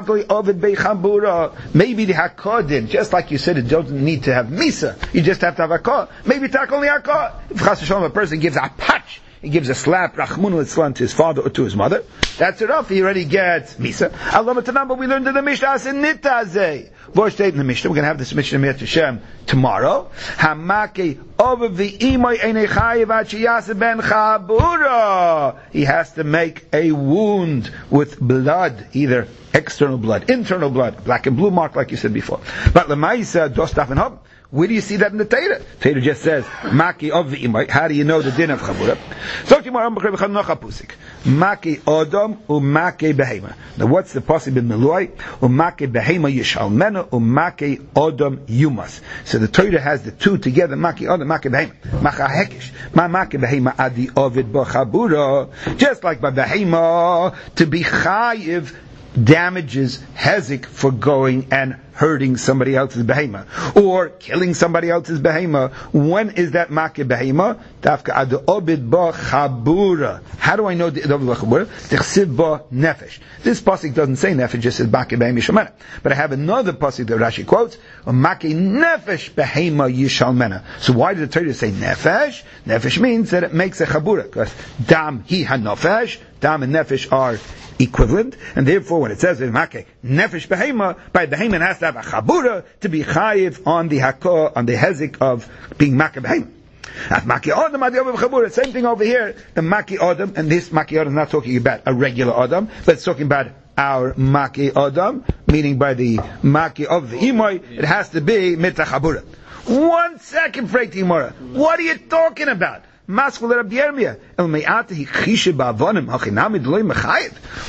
the Hakah din, just like you said, it doesn't need to have Misa. You just have to have Hakah. Maybe tak only Hakah. If Chas V'Shalom, a person gives a patch, he gives a slap, Rachmunu Litzlan, to his father or to his mother, that's enough, he already gets Misa. Allah Matanam, but we learned in the Mishnah, in Nitazeh. Voice state in the Mishnah, we're going to have this Mishnah Mir Hashem tomorrow. Hamake over the Imoy Einechayev Achiyase ben Chabura. He has to make a wound with blood, either external blood, internal blood, black and blue mark, like you said before. But Lemaisa, Dostaf and Hob. Where do you see that in the Torah? Torah just says, Maki of the Imay. How do you know the din of Chabura? So tomorrow, Maki Odom u'Maki Behema. Now what's the possible in Meloi? U'Maki Behema Yishalmena u'Maki Odom Yumas. So the Torah has the two together, Maki Odom, Maki Behema. Macha Hekish. Ma Maki Behema adi Ovid bo Chabura. Just like by Behema, to be Chayiv damages Hezek for going and hurting somebody else's behema or killing somebody else's behema. When is that makeh behema? Dafka ad obid ba chabura. How do I know the obid ba chabura? Tichsiv ba nefesh. This pasuk doesn't say nefesh, just says makeh behema yishalmena. But I have another pasuk that Rashi quotes, makeh nefesh behema yishalmena. So why did the Torah say nefesh? Nefesh means that it makes a chabura, because dam hi hanofesh, dam and nefesh are equivalent, and therefore when it says in Makeh nefesh behema, by behema it has to have a chabura to be chayiv on the hakah, on the hezek of being makeh behema. At Maki Adam, at the other chabura, same thing over here. The Maki Adam, and this Maki Adam is not talking about a regular Adam, but it's talking about our Maki Adam, meaning by the Maki of the Imoy, it has to be Mitzah Chabura. One second, Freit Imora. What are you talking about? Why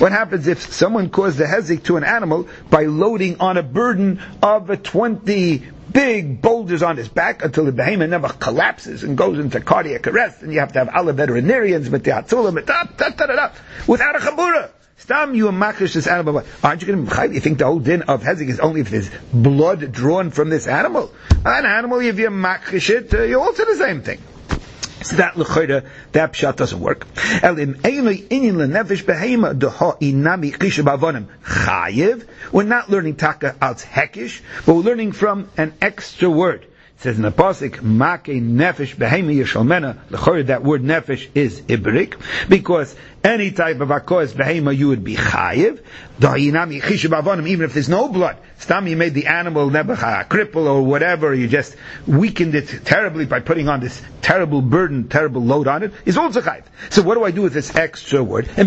What happens if someone caused a hezek to an animal by loading on a burden of a twenty big boulders on his back until the behemoth never collapses and goes into cardiac arrest, and you have to have alle veterinarians without a chabura? Stam, you makish this animal. Aren't you going to? You think the whole din of hezek is only if there's blood drawn from this animal? An animal, if you makish it, uh, you also the same thing. So that l'chayda, that pshat doesn't work. We're not learning taka als hekish, but we're learning from an extra word. It says in the pasuk, "Make nefesh behema yishalmena." L'chayda, that word nefesh is ibrik, because any type of akos behema you would be chayiv. Even if there's no blood, stam you made the animal never a cripple or whatever, you just weakened it terribly by putting on this terrible burden, terrible load on it, is also chayiv. So what do I do with this extra word? And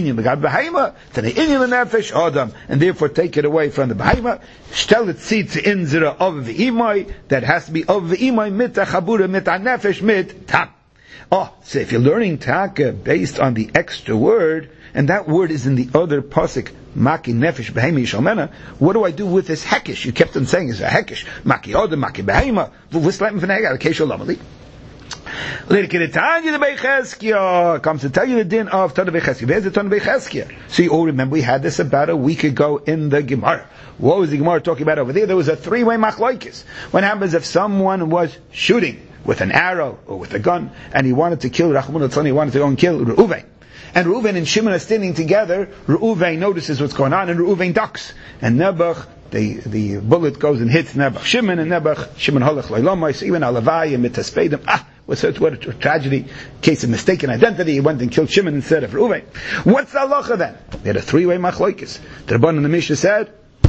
therefore take it away from the behema. Shtel it tzitz inzira of the imai, that has to be of the imai mit chabura mit nefesh mit tam. Oh, so if you're learning taka based on the extra word, and that word is in the other pasuk, Maki nefesh behema yishalmena, what do I do with this hekish? You kept on saying it's a hekish. Maki odem, maki behema, v'vislet m'v'nega, l'keishol lamali. L'irkiritanya the Beicheskia comes to tell you the din of Tana Beicheskia. Where's the Tana Beicheskia? So you all remember we had this about a week ago in the Gemara. What was the Gemara talking about over there? There was a three-way machlokes. What happens if someone was shooting with an arrow or with a gun, and he wanted to kill Rachman al-Tzani, he wanted to go and kill Reuven. And Reuven and Shimon are standing together. Reuven notices what's going on, and Reuven ducks. And Nebuch, the, the bullet goes and hits Nebuch Shimon, and Nebuch, Shimon halach lo'ilomai, so even alavai and mitaspedim, ah, what's it, what a tragedy, case of mistaken identity, he went and killed Shimon instead of Reuven. What's the halacha then? They had a three-way machlokes. The Rabban in the Mishnah said,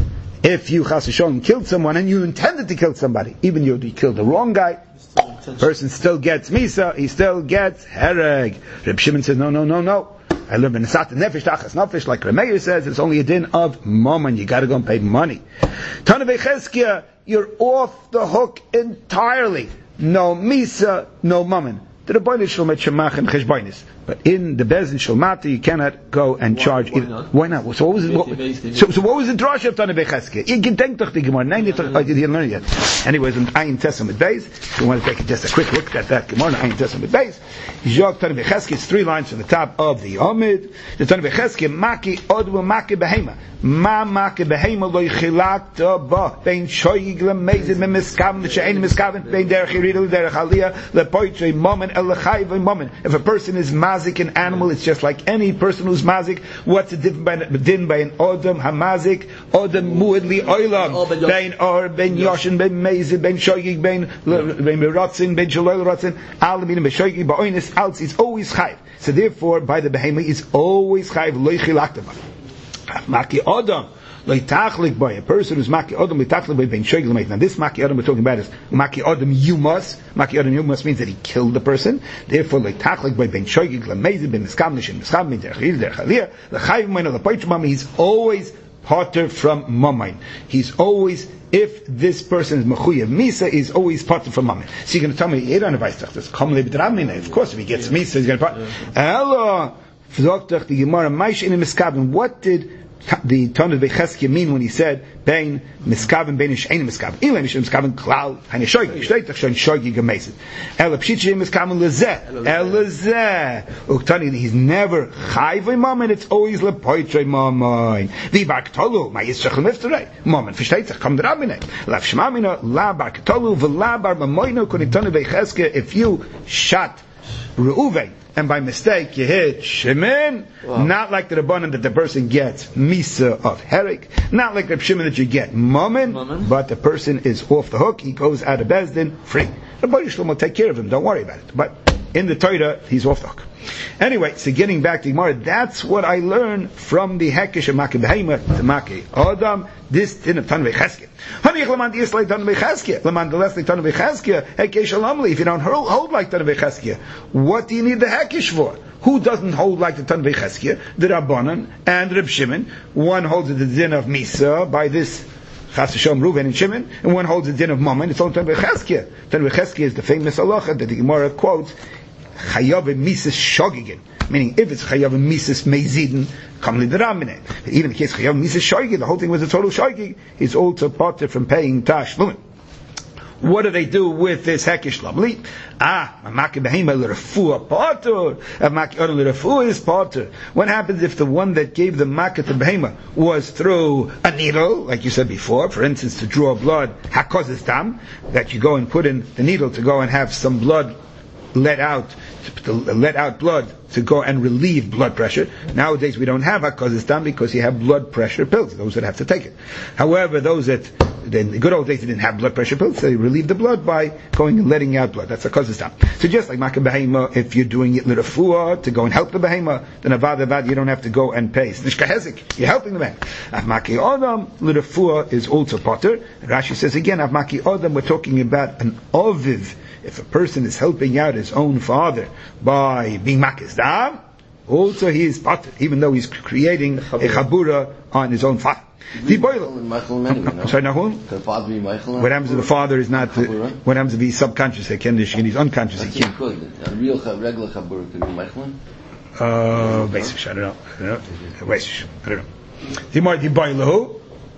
if you chas v'sholom killed someone, and you intended to kill somebody, even though you killed the wrong guy, person still gets misa, he still gets hereg. Reb Shimon says, no, no, no, no. I live in Sat Nefesh Tachas Nefesh, like Remeir says, it's only a din of mammon. You got to go and pay money. Tana Beicheskia, you're off the hook entirely. No misa, no mammon. The Rebbeinu shel met shemach and cheshbainis, but in the bezin shel mata you cannot go and why, charge. Why not? Why not? So what was it? What, so, so what was the drash of Tana Beicheskia? You can think doch the Gemara. Nine, I didn't learn it yet. Anyways, in Ayin Testament base, if you want to take just a quick look at that Gemara, Ayin Testament base, Yog Tana Beicheskia, it's three lines from the top of the Amid. The Tana Beicheskia, Maki Odwa Maki Behema. Ma Maki Behema lo yichilakta ba. Bein shoyig lemezid me miskaven, she'ein miskaven, bein derech yiridu derech aliyah, lepoitre moment, el lechayv moment. If a person is mazik an animal, it's just like any person who's mazik. What's the din by, din by an odom hamazik? Odom muadli oilam. Bein or, bein yoshin, bein mezid, bein shoyig, bein meratzin, bein shalol ratzin, alamin, bein shoyig, ba'oinis, alts, is always chayv. So therefore, by the behemoth, is always chayv, lo yichilakta ba. Maki Adam, leitachlik by a person who's Maki Adam, leitachlik by ben shoyg l'meit. Now this Maki Adam we're talking about is Maki Adam you must. Maki Adam you must means that he killed the person. Therefore, leitachlik by ben shoyg l'meit, ben miskam nishin miskam min derechil derechaliyah l'chayv min l'poich mama. He's always potter from mamain. He's always, if this person is mechuyev misa, is always potter from mamain. So you're going to tell me you don't advise this? Come lebedramina. Of course, if he gets misa, he's going to potter. Hello. What did the Tana Beicheskia mean when he said bein miskaven bein she'ein miskaven? Ilan she'ein miskaven klal hani shoygi shtaytach she'ein shoygi gemesid. El pshitche miskaven lezeh el lezeh. Uktani, he's never chayv moment. It's always lepoitrei moment. Vi barktolu ma yischach lemifterei moment. Fishtaytach kam der abinei. Lav shmamina la barktolu v'la bar mamoino kuni Tana Beicheskia. If you shot Reuven and by mistake you hit Shimon, wow. Not like the Rabbanan that the person gets Misa of Herek, not like the Shimon that you get Mammon, but the person is off the hook, he goes out of Bezdin free. The Rebbeinu Shalom will take care of him, don't worry about it. But in the Torah, he's off the hook. Anyway, so getting back to Gemara, that's what I learned from the Hekesh of Maki Behema to Maki Adam, this din of Tana Beicheskia. Hanich Laman Dias like Tana Beicheskia, Laman Deles like Tana Beicheskia, Hekesh Alamli. If you don't hold, hold like Tana Beicheskia, what do you need the Hekesh for? Who doesn't hold like the Tana Beicheskia? The Rabbanan and Reb Shimon. One holds the din of Misa by this Chas v'Sholom Reuven and Shimon, and one holds the din of Mammon. It's all Tana Beicheskia. Tana Beicheskia is the famous halacha that the Gemara quotes chayav mises shogigin. Meaning, if it's chayav mises meizidin, come lideramine. Even in the case of chayav mises shogigin, the whole thing was a total shogig. He's also potter from paying tashlumin. What do they do with this hekish lamli? Ah, maki behema l'refuah potter. Maki odom l'refuah is potter. What happens if the one that gave the makkah to behema was through a needle, like you said before, for instance, to draw blood, hakozes dam, that you go and put in the needle to go and have some blood let out, to let out blood to go and relieve blood pressure. Nowadays we don't have hakozes dam because you have blood pressure pills, those that have to take it. However, those that, in the good old days they didn't have blood pressure pills, so they relieve the blood by going and letting out blood. That's hakozes dam. So just like makkah behema, if you're doing it l'refuah, to go and help the behema, then avad avad, you don't have to go and pay. It's nishka hezik, you're helping the behema. Avmaki odam, l'refuah is also potter. Rashi says again, avmaki odam, we're talking about an oviv. If a person is helping out his own father by being makis dam, also he is potter, even though he's creating a chabura on his own father. The boiler. Sorry, Nahum? What happens if the father is not? Uh, what happens if he's subconscious? He can't. He's unconscious. He can't. A real regular chabura could be meichlin. Uh, basically, I don't know. I don't know. I don't know. The more the boiler.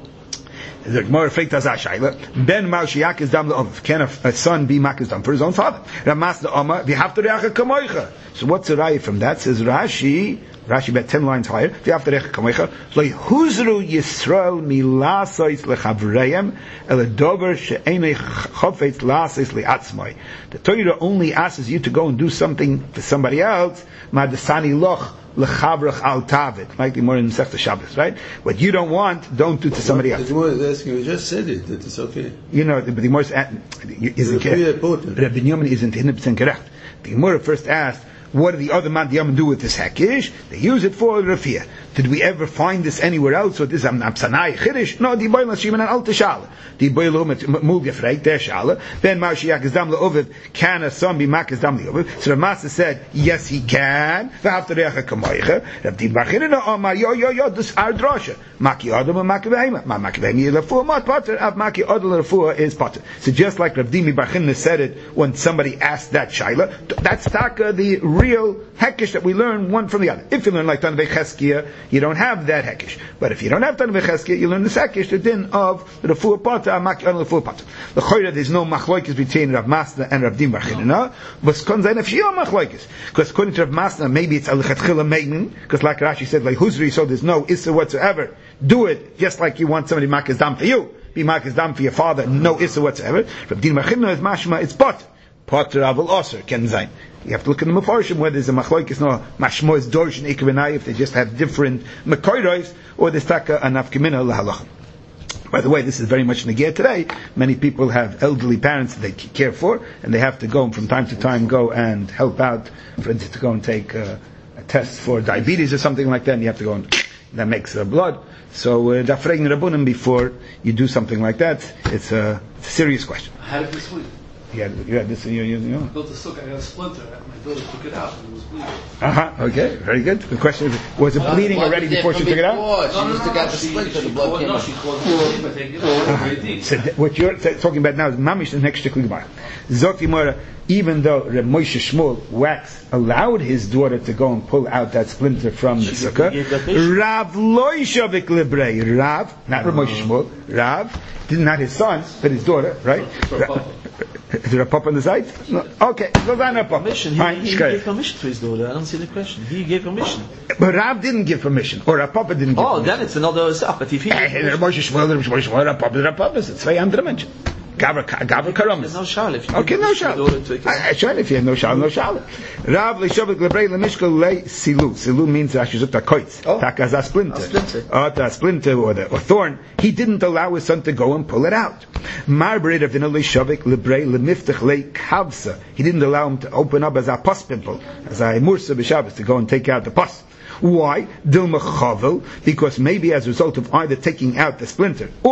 The Gemara faked as Ashayla. Ben Maushiyak is dam le'ov. Can a, a son be makis dam for his own father? Ramas le'oma v'hafta re'acha kamoicha. So what's the raya from that? Says Rashi. Rashi about ten lines higher. V'hafta re'acha kamoicha. Loi huzru Yisrael milasois lechavreim eladover she'enei chofetz lasois le'atzmai. The Torah only asks you to go and do something to somebody else. Madasani loch. L'chavrach al tavet, like the more in Masechta Shabbos, right? What you don't want, don't do to somebody else. The Gemara is asking, you just said it, that it's okay. You know, the Gemara isn't correct. Rabbi Binyamin isn't one hundred percent correct. The Gemara first asked, what do the other Madiyam do with this hekish? They use it for Rafia. Did we ever find this anywhere else? So this is Amsanai Chirish? No, the boil Shiman and Alta Shala. The boil move gefreit der Shala. Then Marshiach is dam le'oviv. Can a son be makas dam le'oviv? So the master said, yes, he can. V'hafta re'acha kamoicha. Rav Din Bar Chirina Omar yo yo yo. This our drasha. Maki Adam and Maki Behema. Ma Maki Behema is lefuah mat potter. Av Maki Adam lefuah is potter. So just like Rav Din Bar Chirina said it when somebody asked that Shaila, that's taka the real hekish that we learn one from the other. If you learn like Tanvei Cheskia, you don't have that hekish. But if you don't have Tanvei Cheskia, you learn the hekish, the din of the Refuah Potter, Maki on the Refuah Potter. The Choyra, there's no machloikis between Rav Masna and Rav Din Bar Chirina, but Skonzain of Shia machloikis. Because according to Rav Masna, maybe it's Alichatchila Meignin, because like Rashi said, like Huzri, so there's no Issa whatsoever. Do it just like you want somebody Makis Dam for you. Be Makis Dam for your father, no Issa whatsoever. Rav Din Bar Chirina is Mashma, it's Potter. Potter Aval Osir, Ken Zain. You have to look in the Mefarshim whether there's a machlokes, no mashmo is dorsh and ikvenai, if they just have different makoiros, or there's taka an afkemina lahalach. By the way, this is very much negir today. Many people have elderly parents that they care for, and they have to go from time to time go and help out, for instance, to go and take uh, a test for diabetes or something like that, and you have to go and that makes uh, blood. So dafregin uh, rabunim before you do something like that. It's a, it's a serious question. How did this week? You had, you had this in your, you know. I built a sukkah, I got a splinter. My daughter took it out and it was bleeding. Uh huh. Okay. Very good. The question is, was it bleeding What already was it before she from took it out? before? She No, no, just no, took out no, the she- splinter, she the blood caused- came no, out. she caused the bleeding by taking it out very deep. So th- what you're t- talking about now is mamish the next shikli gemara. Zok Gemara, even though Reb Moshe Shmuel Wax allowed his daughter to go and pull out that splinter from the sukkah, Rav loy shavik librei. Rav, not Reb Moshe Shmuel, Rav, did not his son, but his daughter, right? Ra- Is there a pop on the side? No. Okay, so then a pop. Permission. He, Fine, he okay. gave permission to his daughter. I don't see the question. He gave permission. But Rav didn't give permission, or Rav Papa didn't give Oh, permission. then it's another stuff. But if he Hey, Reb Moshe Shmuel, Reb Moshe Shmuel, Rav Papa, Rav Papa, it's two andere Menschen. Gaber Gaber Karamas. there's no shal. If you Okay, give no permission to your daughter shal. to take it I sure if you have no shal, no shal. Rav leShavik lebrei leMishkel le Silu. Silu means actually a koitz. Oh. Takas a splinter. A splinter. Uh, a splinter or the or thorn. He didn't allow his son to go and pull it out. Marbred of Vina leShavik lebrei leMiftach le Kavsa. He didn't allow him to open up as a pus pimple, as a mursa b'Shabbos, to go and take out the pus. Why? Dilma chavel, because maybe as a result of either taking out the splinter or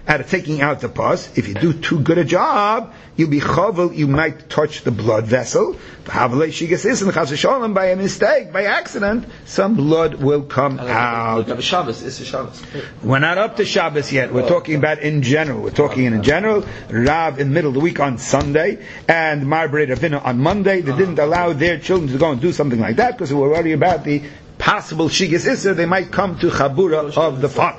out of taking out the pus. If you do too good a job, you'll be chovel, you might touch the blood vessel. By a mistake, by accident, some blood will come out. We're not up to Shabbos yet. We're talking about in general. We're talking in general. Rav in the middle of the week on Sunday, and Marbury Ravina on Monday. They didn't allow their children to go and do something like that because they were worried about the possible Shigas Isser. They might come to Chabura of the father.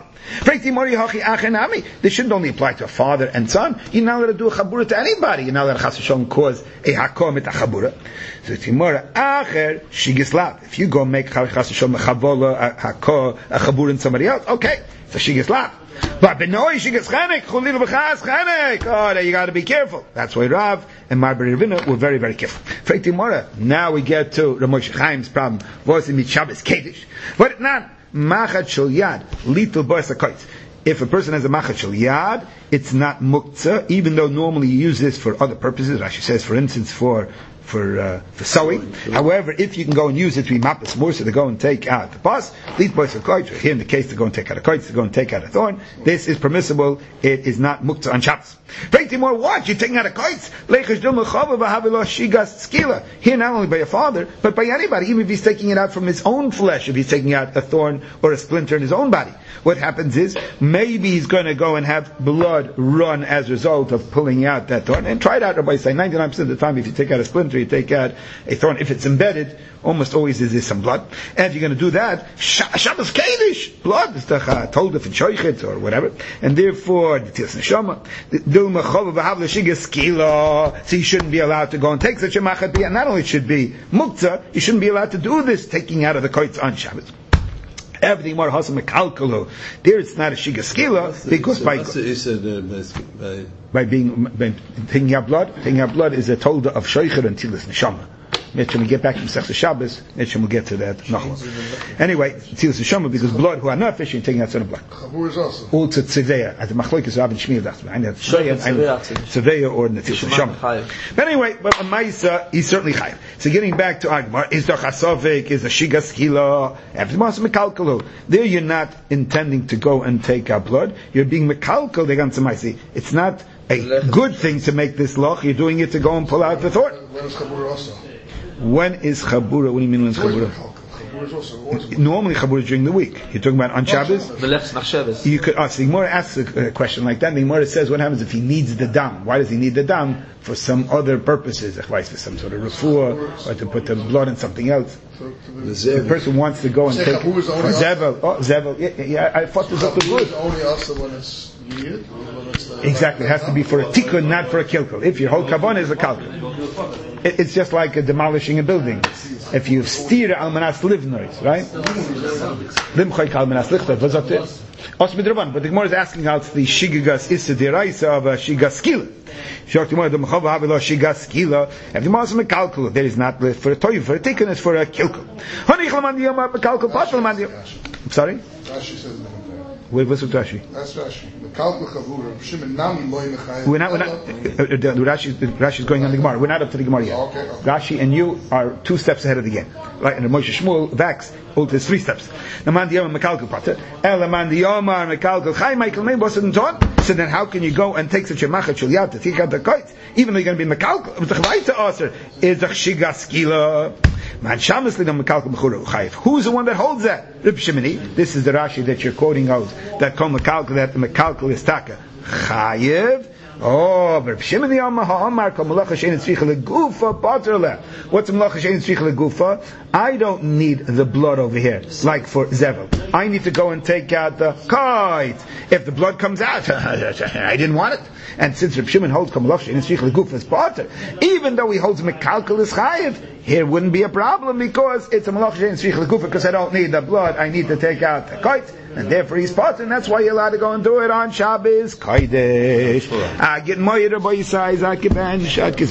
This shouldn't only apply to a father and son. You're not allowed to do a chabura to anybody. You're not allowed to chas v'shalom cause a hakom et a chabura. So timora acher shigislav. If you go make chas v'shalom a chavola, a hako, a chabura in somebody else, okay, it's a shigislav. But benoi shigas chanek, chulil b'chas chanek. Oh, you got to be careful. That's why Rav and Marbury Ravina were very, very careful. Frek timora. Now we get to Ramosh Chaim's problem. Was in Shabbos Kedish, but not. Machat shel yad, litul b'asakait. If a person has a machat shel yad, it's not muktzah, even though normally you use this for other purposes. Rashi says, for instance, for for uh, for sewing. However, if you can go and use it to be mapas mursa, to go and take out the pus, litul b'asakait. Here in the case to go and take out a kite, to go and take out a thorn, this is permissible. It is not muktzah on Shabbos. Break more what? You're taking out a kite. Here not only by a father, but by anybody, even if he's taking it out from his own flesh, if he's taking out a thorn or a splinter in his own body. What happens is, maybe he's going to go and have blood run as a result of pulling out that thorn. And try it out, Rabbi say, ninety-nine percent of the time, if you take out a splinter, you take out a thorn. If it's embedded, almost always is there some blood. And if you're going to do that, Shabbos Kedish, blood, is the told if it's shoichet or whatever. And therefore, the Tilas Neshama, so you shouldn't be allowed to go and take such a machat. And not only it should be muktzah, you shouldn't be allowed to do this, taking out of the koitz on Shabbos. Everything more hasam mekalkalo. There it's not a shigaskila because by by being by taking out blood, taking out blood is a tolda of shoicher and tilas neshama. When we get back from Sechta Shabbos, we'll get to that. Anyway, Tzilas Neshama, because blood who are not fishing, taking out certain blood. Chabur is also. Also Tzeveya, at the Machlokes Rav and Shmuel, that's I know Tzeveya or Tzilas Neshama. But anyway, but a Maisa, he's certainly chayav. So getting back to Agmar, is the Chasovik, is the Shigas Kila, everything's Mekalkalu. There you're not intending to go and take out blood, you're being Mekalkal, they got some Maisi. It's not a good thing to make this loch, you're doing it to go and pull out the thorn. When is Chabur also? When is Chabura? What do you mean when is Chabura? Normally Chabura is during the week. You're talking about on Shabbos? You could ask, the Gemara asks a question like that. The Gemara says, what happens if he needs the dam? Why does he need the dam? For some other purposes, for some sort of refuah, or to put the blood in something else. The person wants to go and take Zevel. Oh, Zevel. Yeah, yeah, I thought this was good. Only also when it's needed? Exactly. It has to be for a tikkun, not for a kilkel. If your whole kavan is a kalkel. It's just like a demolishing a building. If you steer almanas livnois, right? Limchoik almanas lichtot. What's up there? But the Gemara is asking out the shigas issa deraisa of a shigas skila. Shok the Gemara the mechava havelo shigas skila. If the Gemara is mekalkul, there is not for a toy, for a tikkun, it's for a kilkel. Honich lamandiyom mekalkul patel lamandiyom. I'm sorry. Rashi says that. Wait, what's with Rashi? That's Rashi. We're not, we're not, uh, the Rashi, the Rashi is going on the Gemara. We're not up to the Gemara yet. Okay, okay. Rashi and you are two steps ahead of the game. Right? And the Moshe Shmuel, Vax, all there's three steps. So then how can you go and take such a machat shel yad to take out the kite, even though you're going to be mekalkel? But the chayta aser is a shigaskila. Who's the one that holds that? Reb Shimoni. This is the Rashi that you're quoting out. That kol mekalkel, that the mekalkel is taka. Chayev. Oh, Reb Shimoni Amar kol malacha shein tzricha legufa pater. What's a malacha shein tzricha legufa? I don't need the blood over here, like for Zevel. I need to go and take out the kite. If the blood comes out, I didn't want it. And since Reb Shimon holds kol malacha shein tzricha legufa is pater, even though he holds mekalkel is chayev, here wouldn't be a problem because it's a malach shein tzricha legufa, because I don't need the blood, I need to take out the kite, and therefore he's part, and that's why you're allowed to go and do it on Shabbos Kodesh. Ah, get moyer by size, I can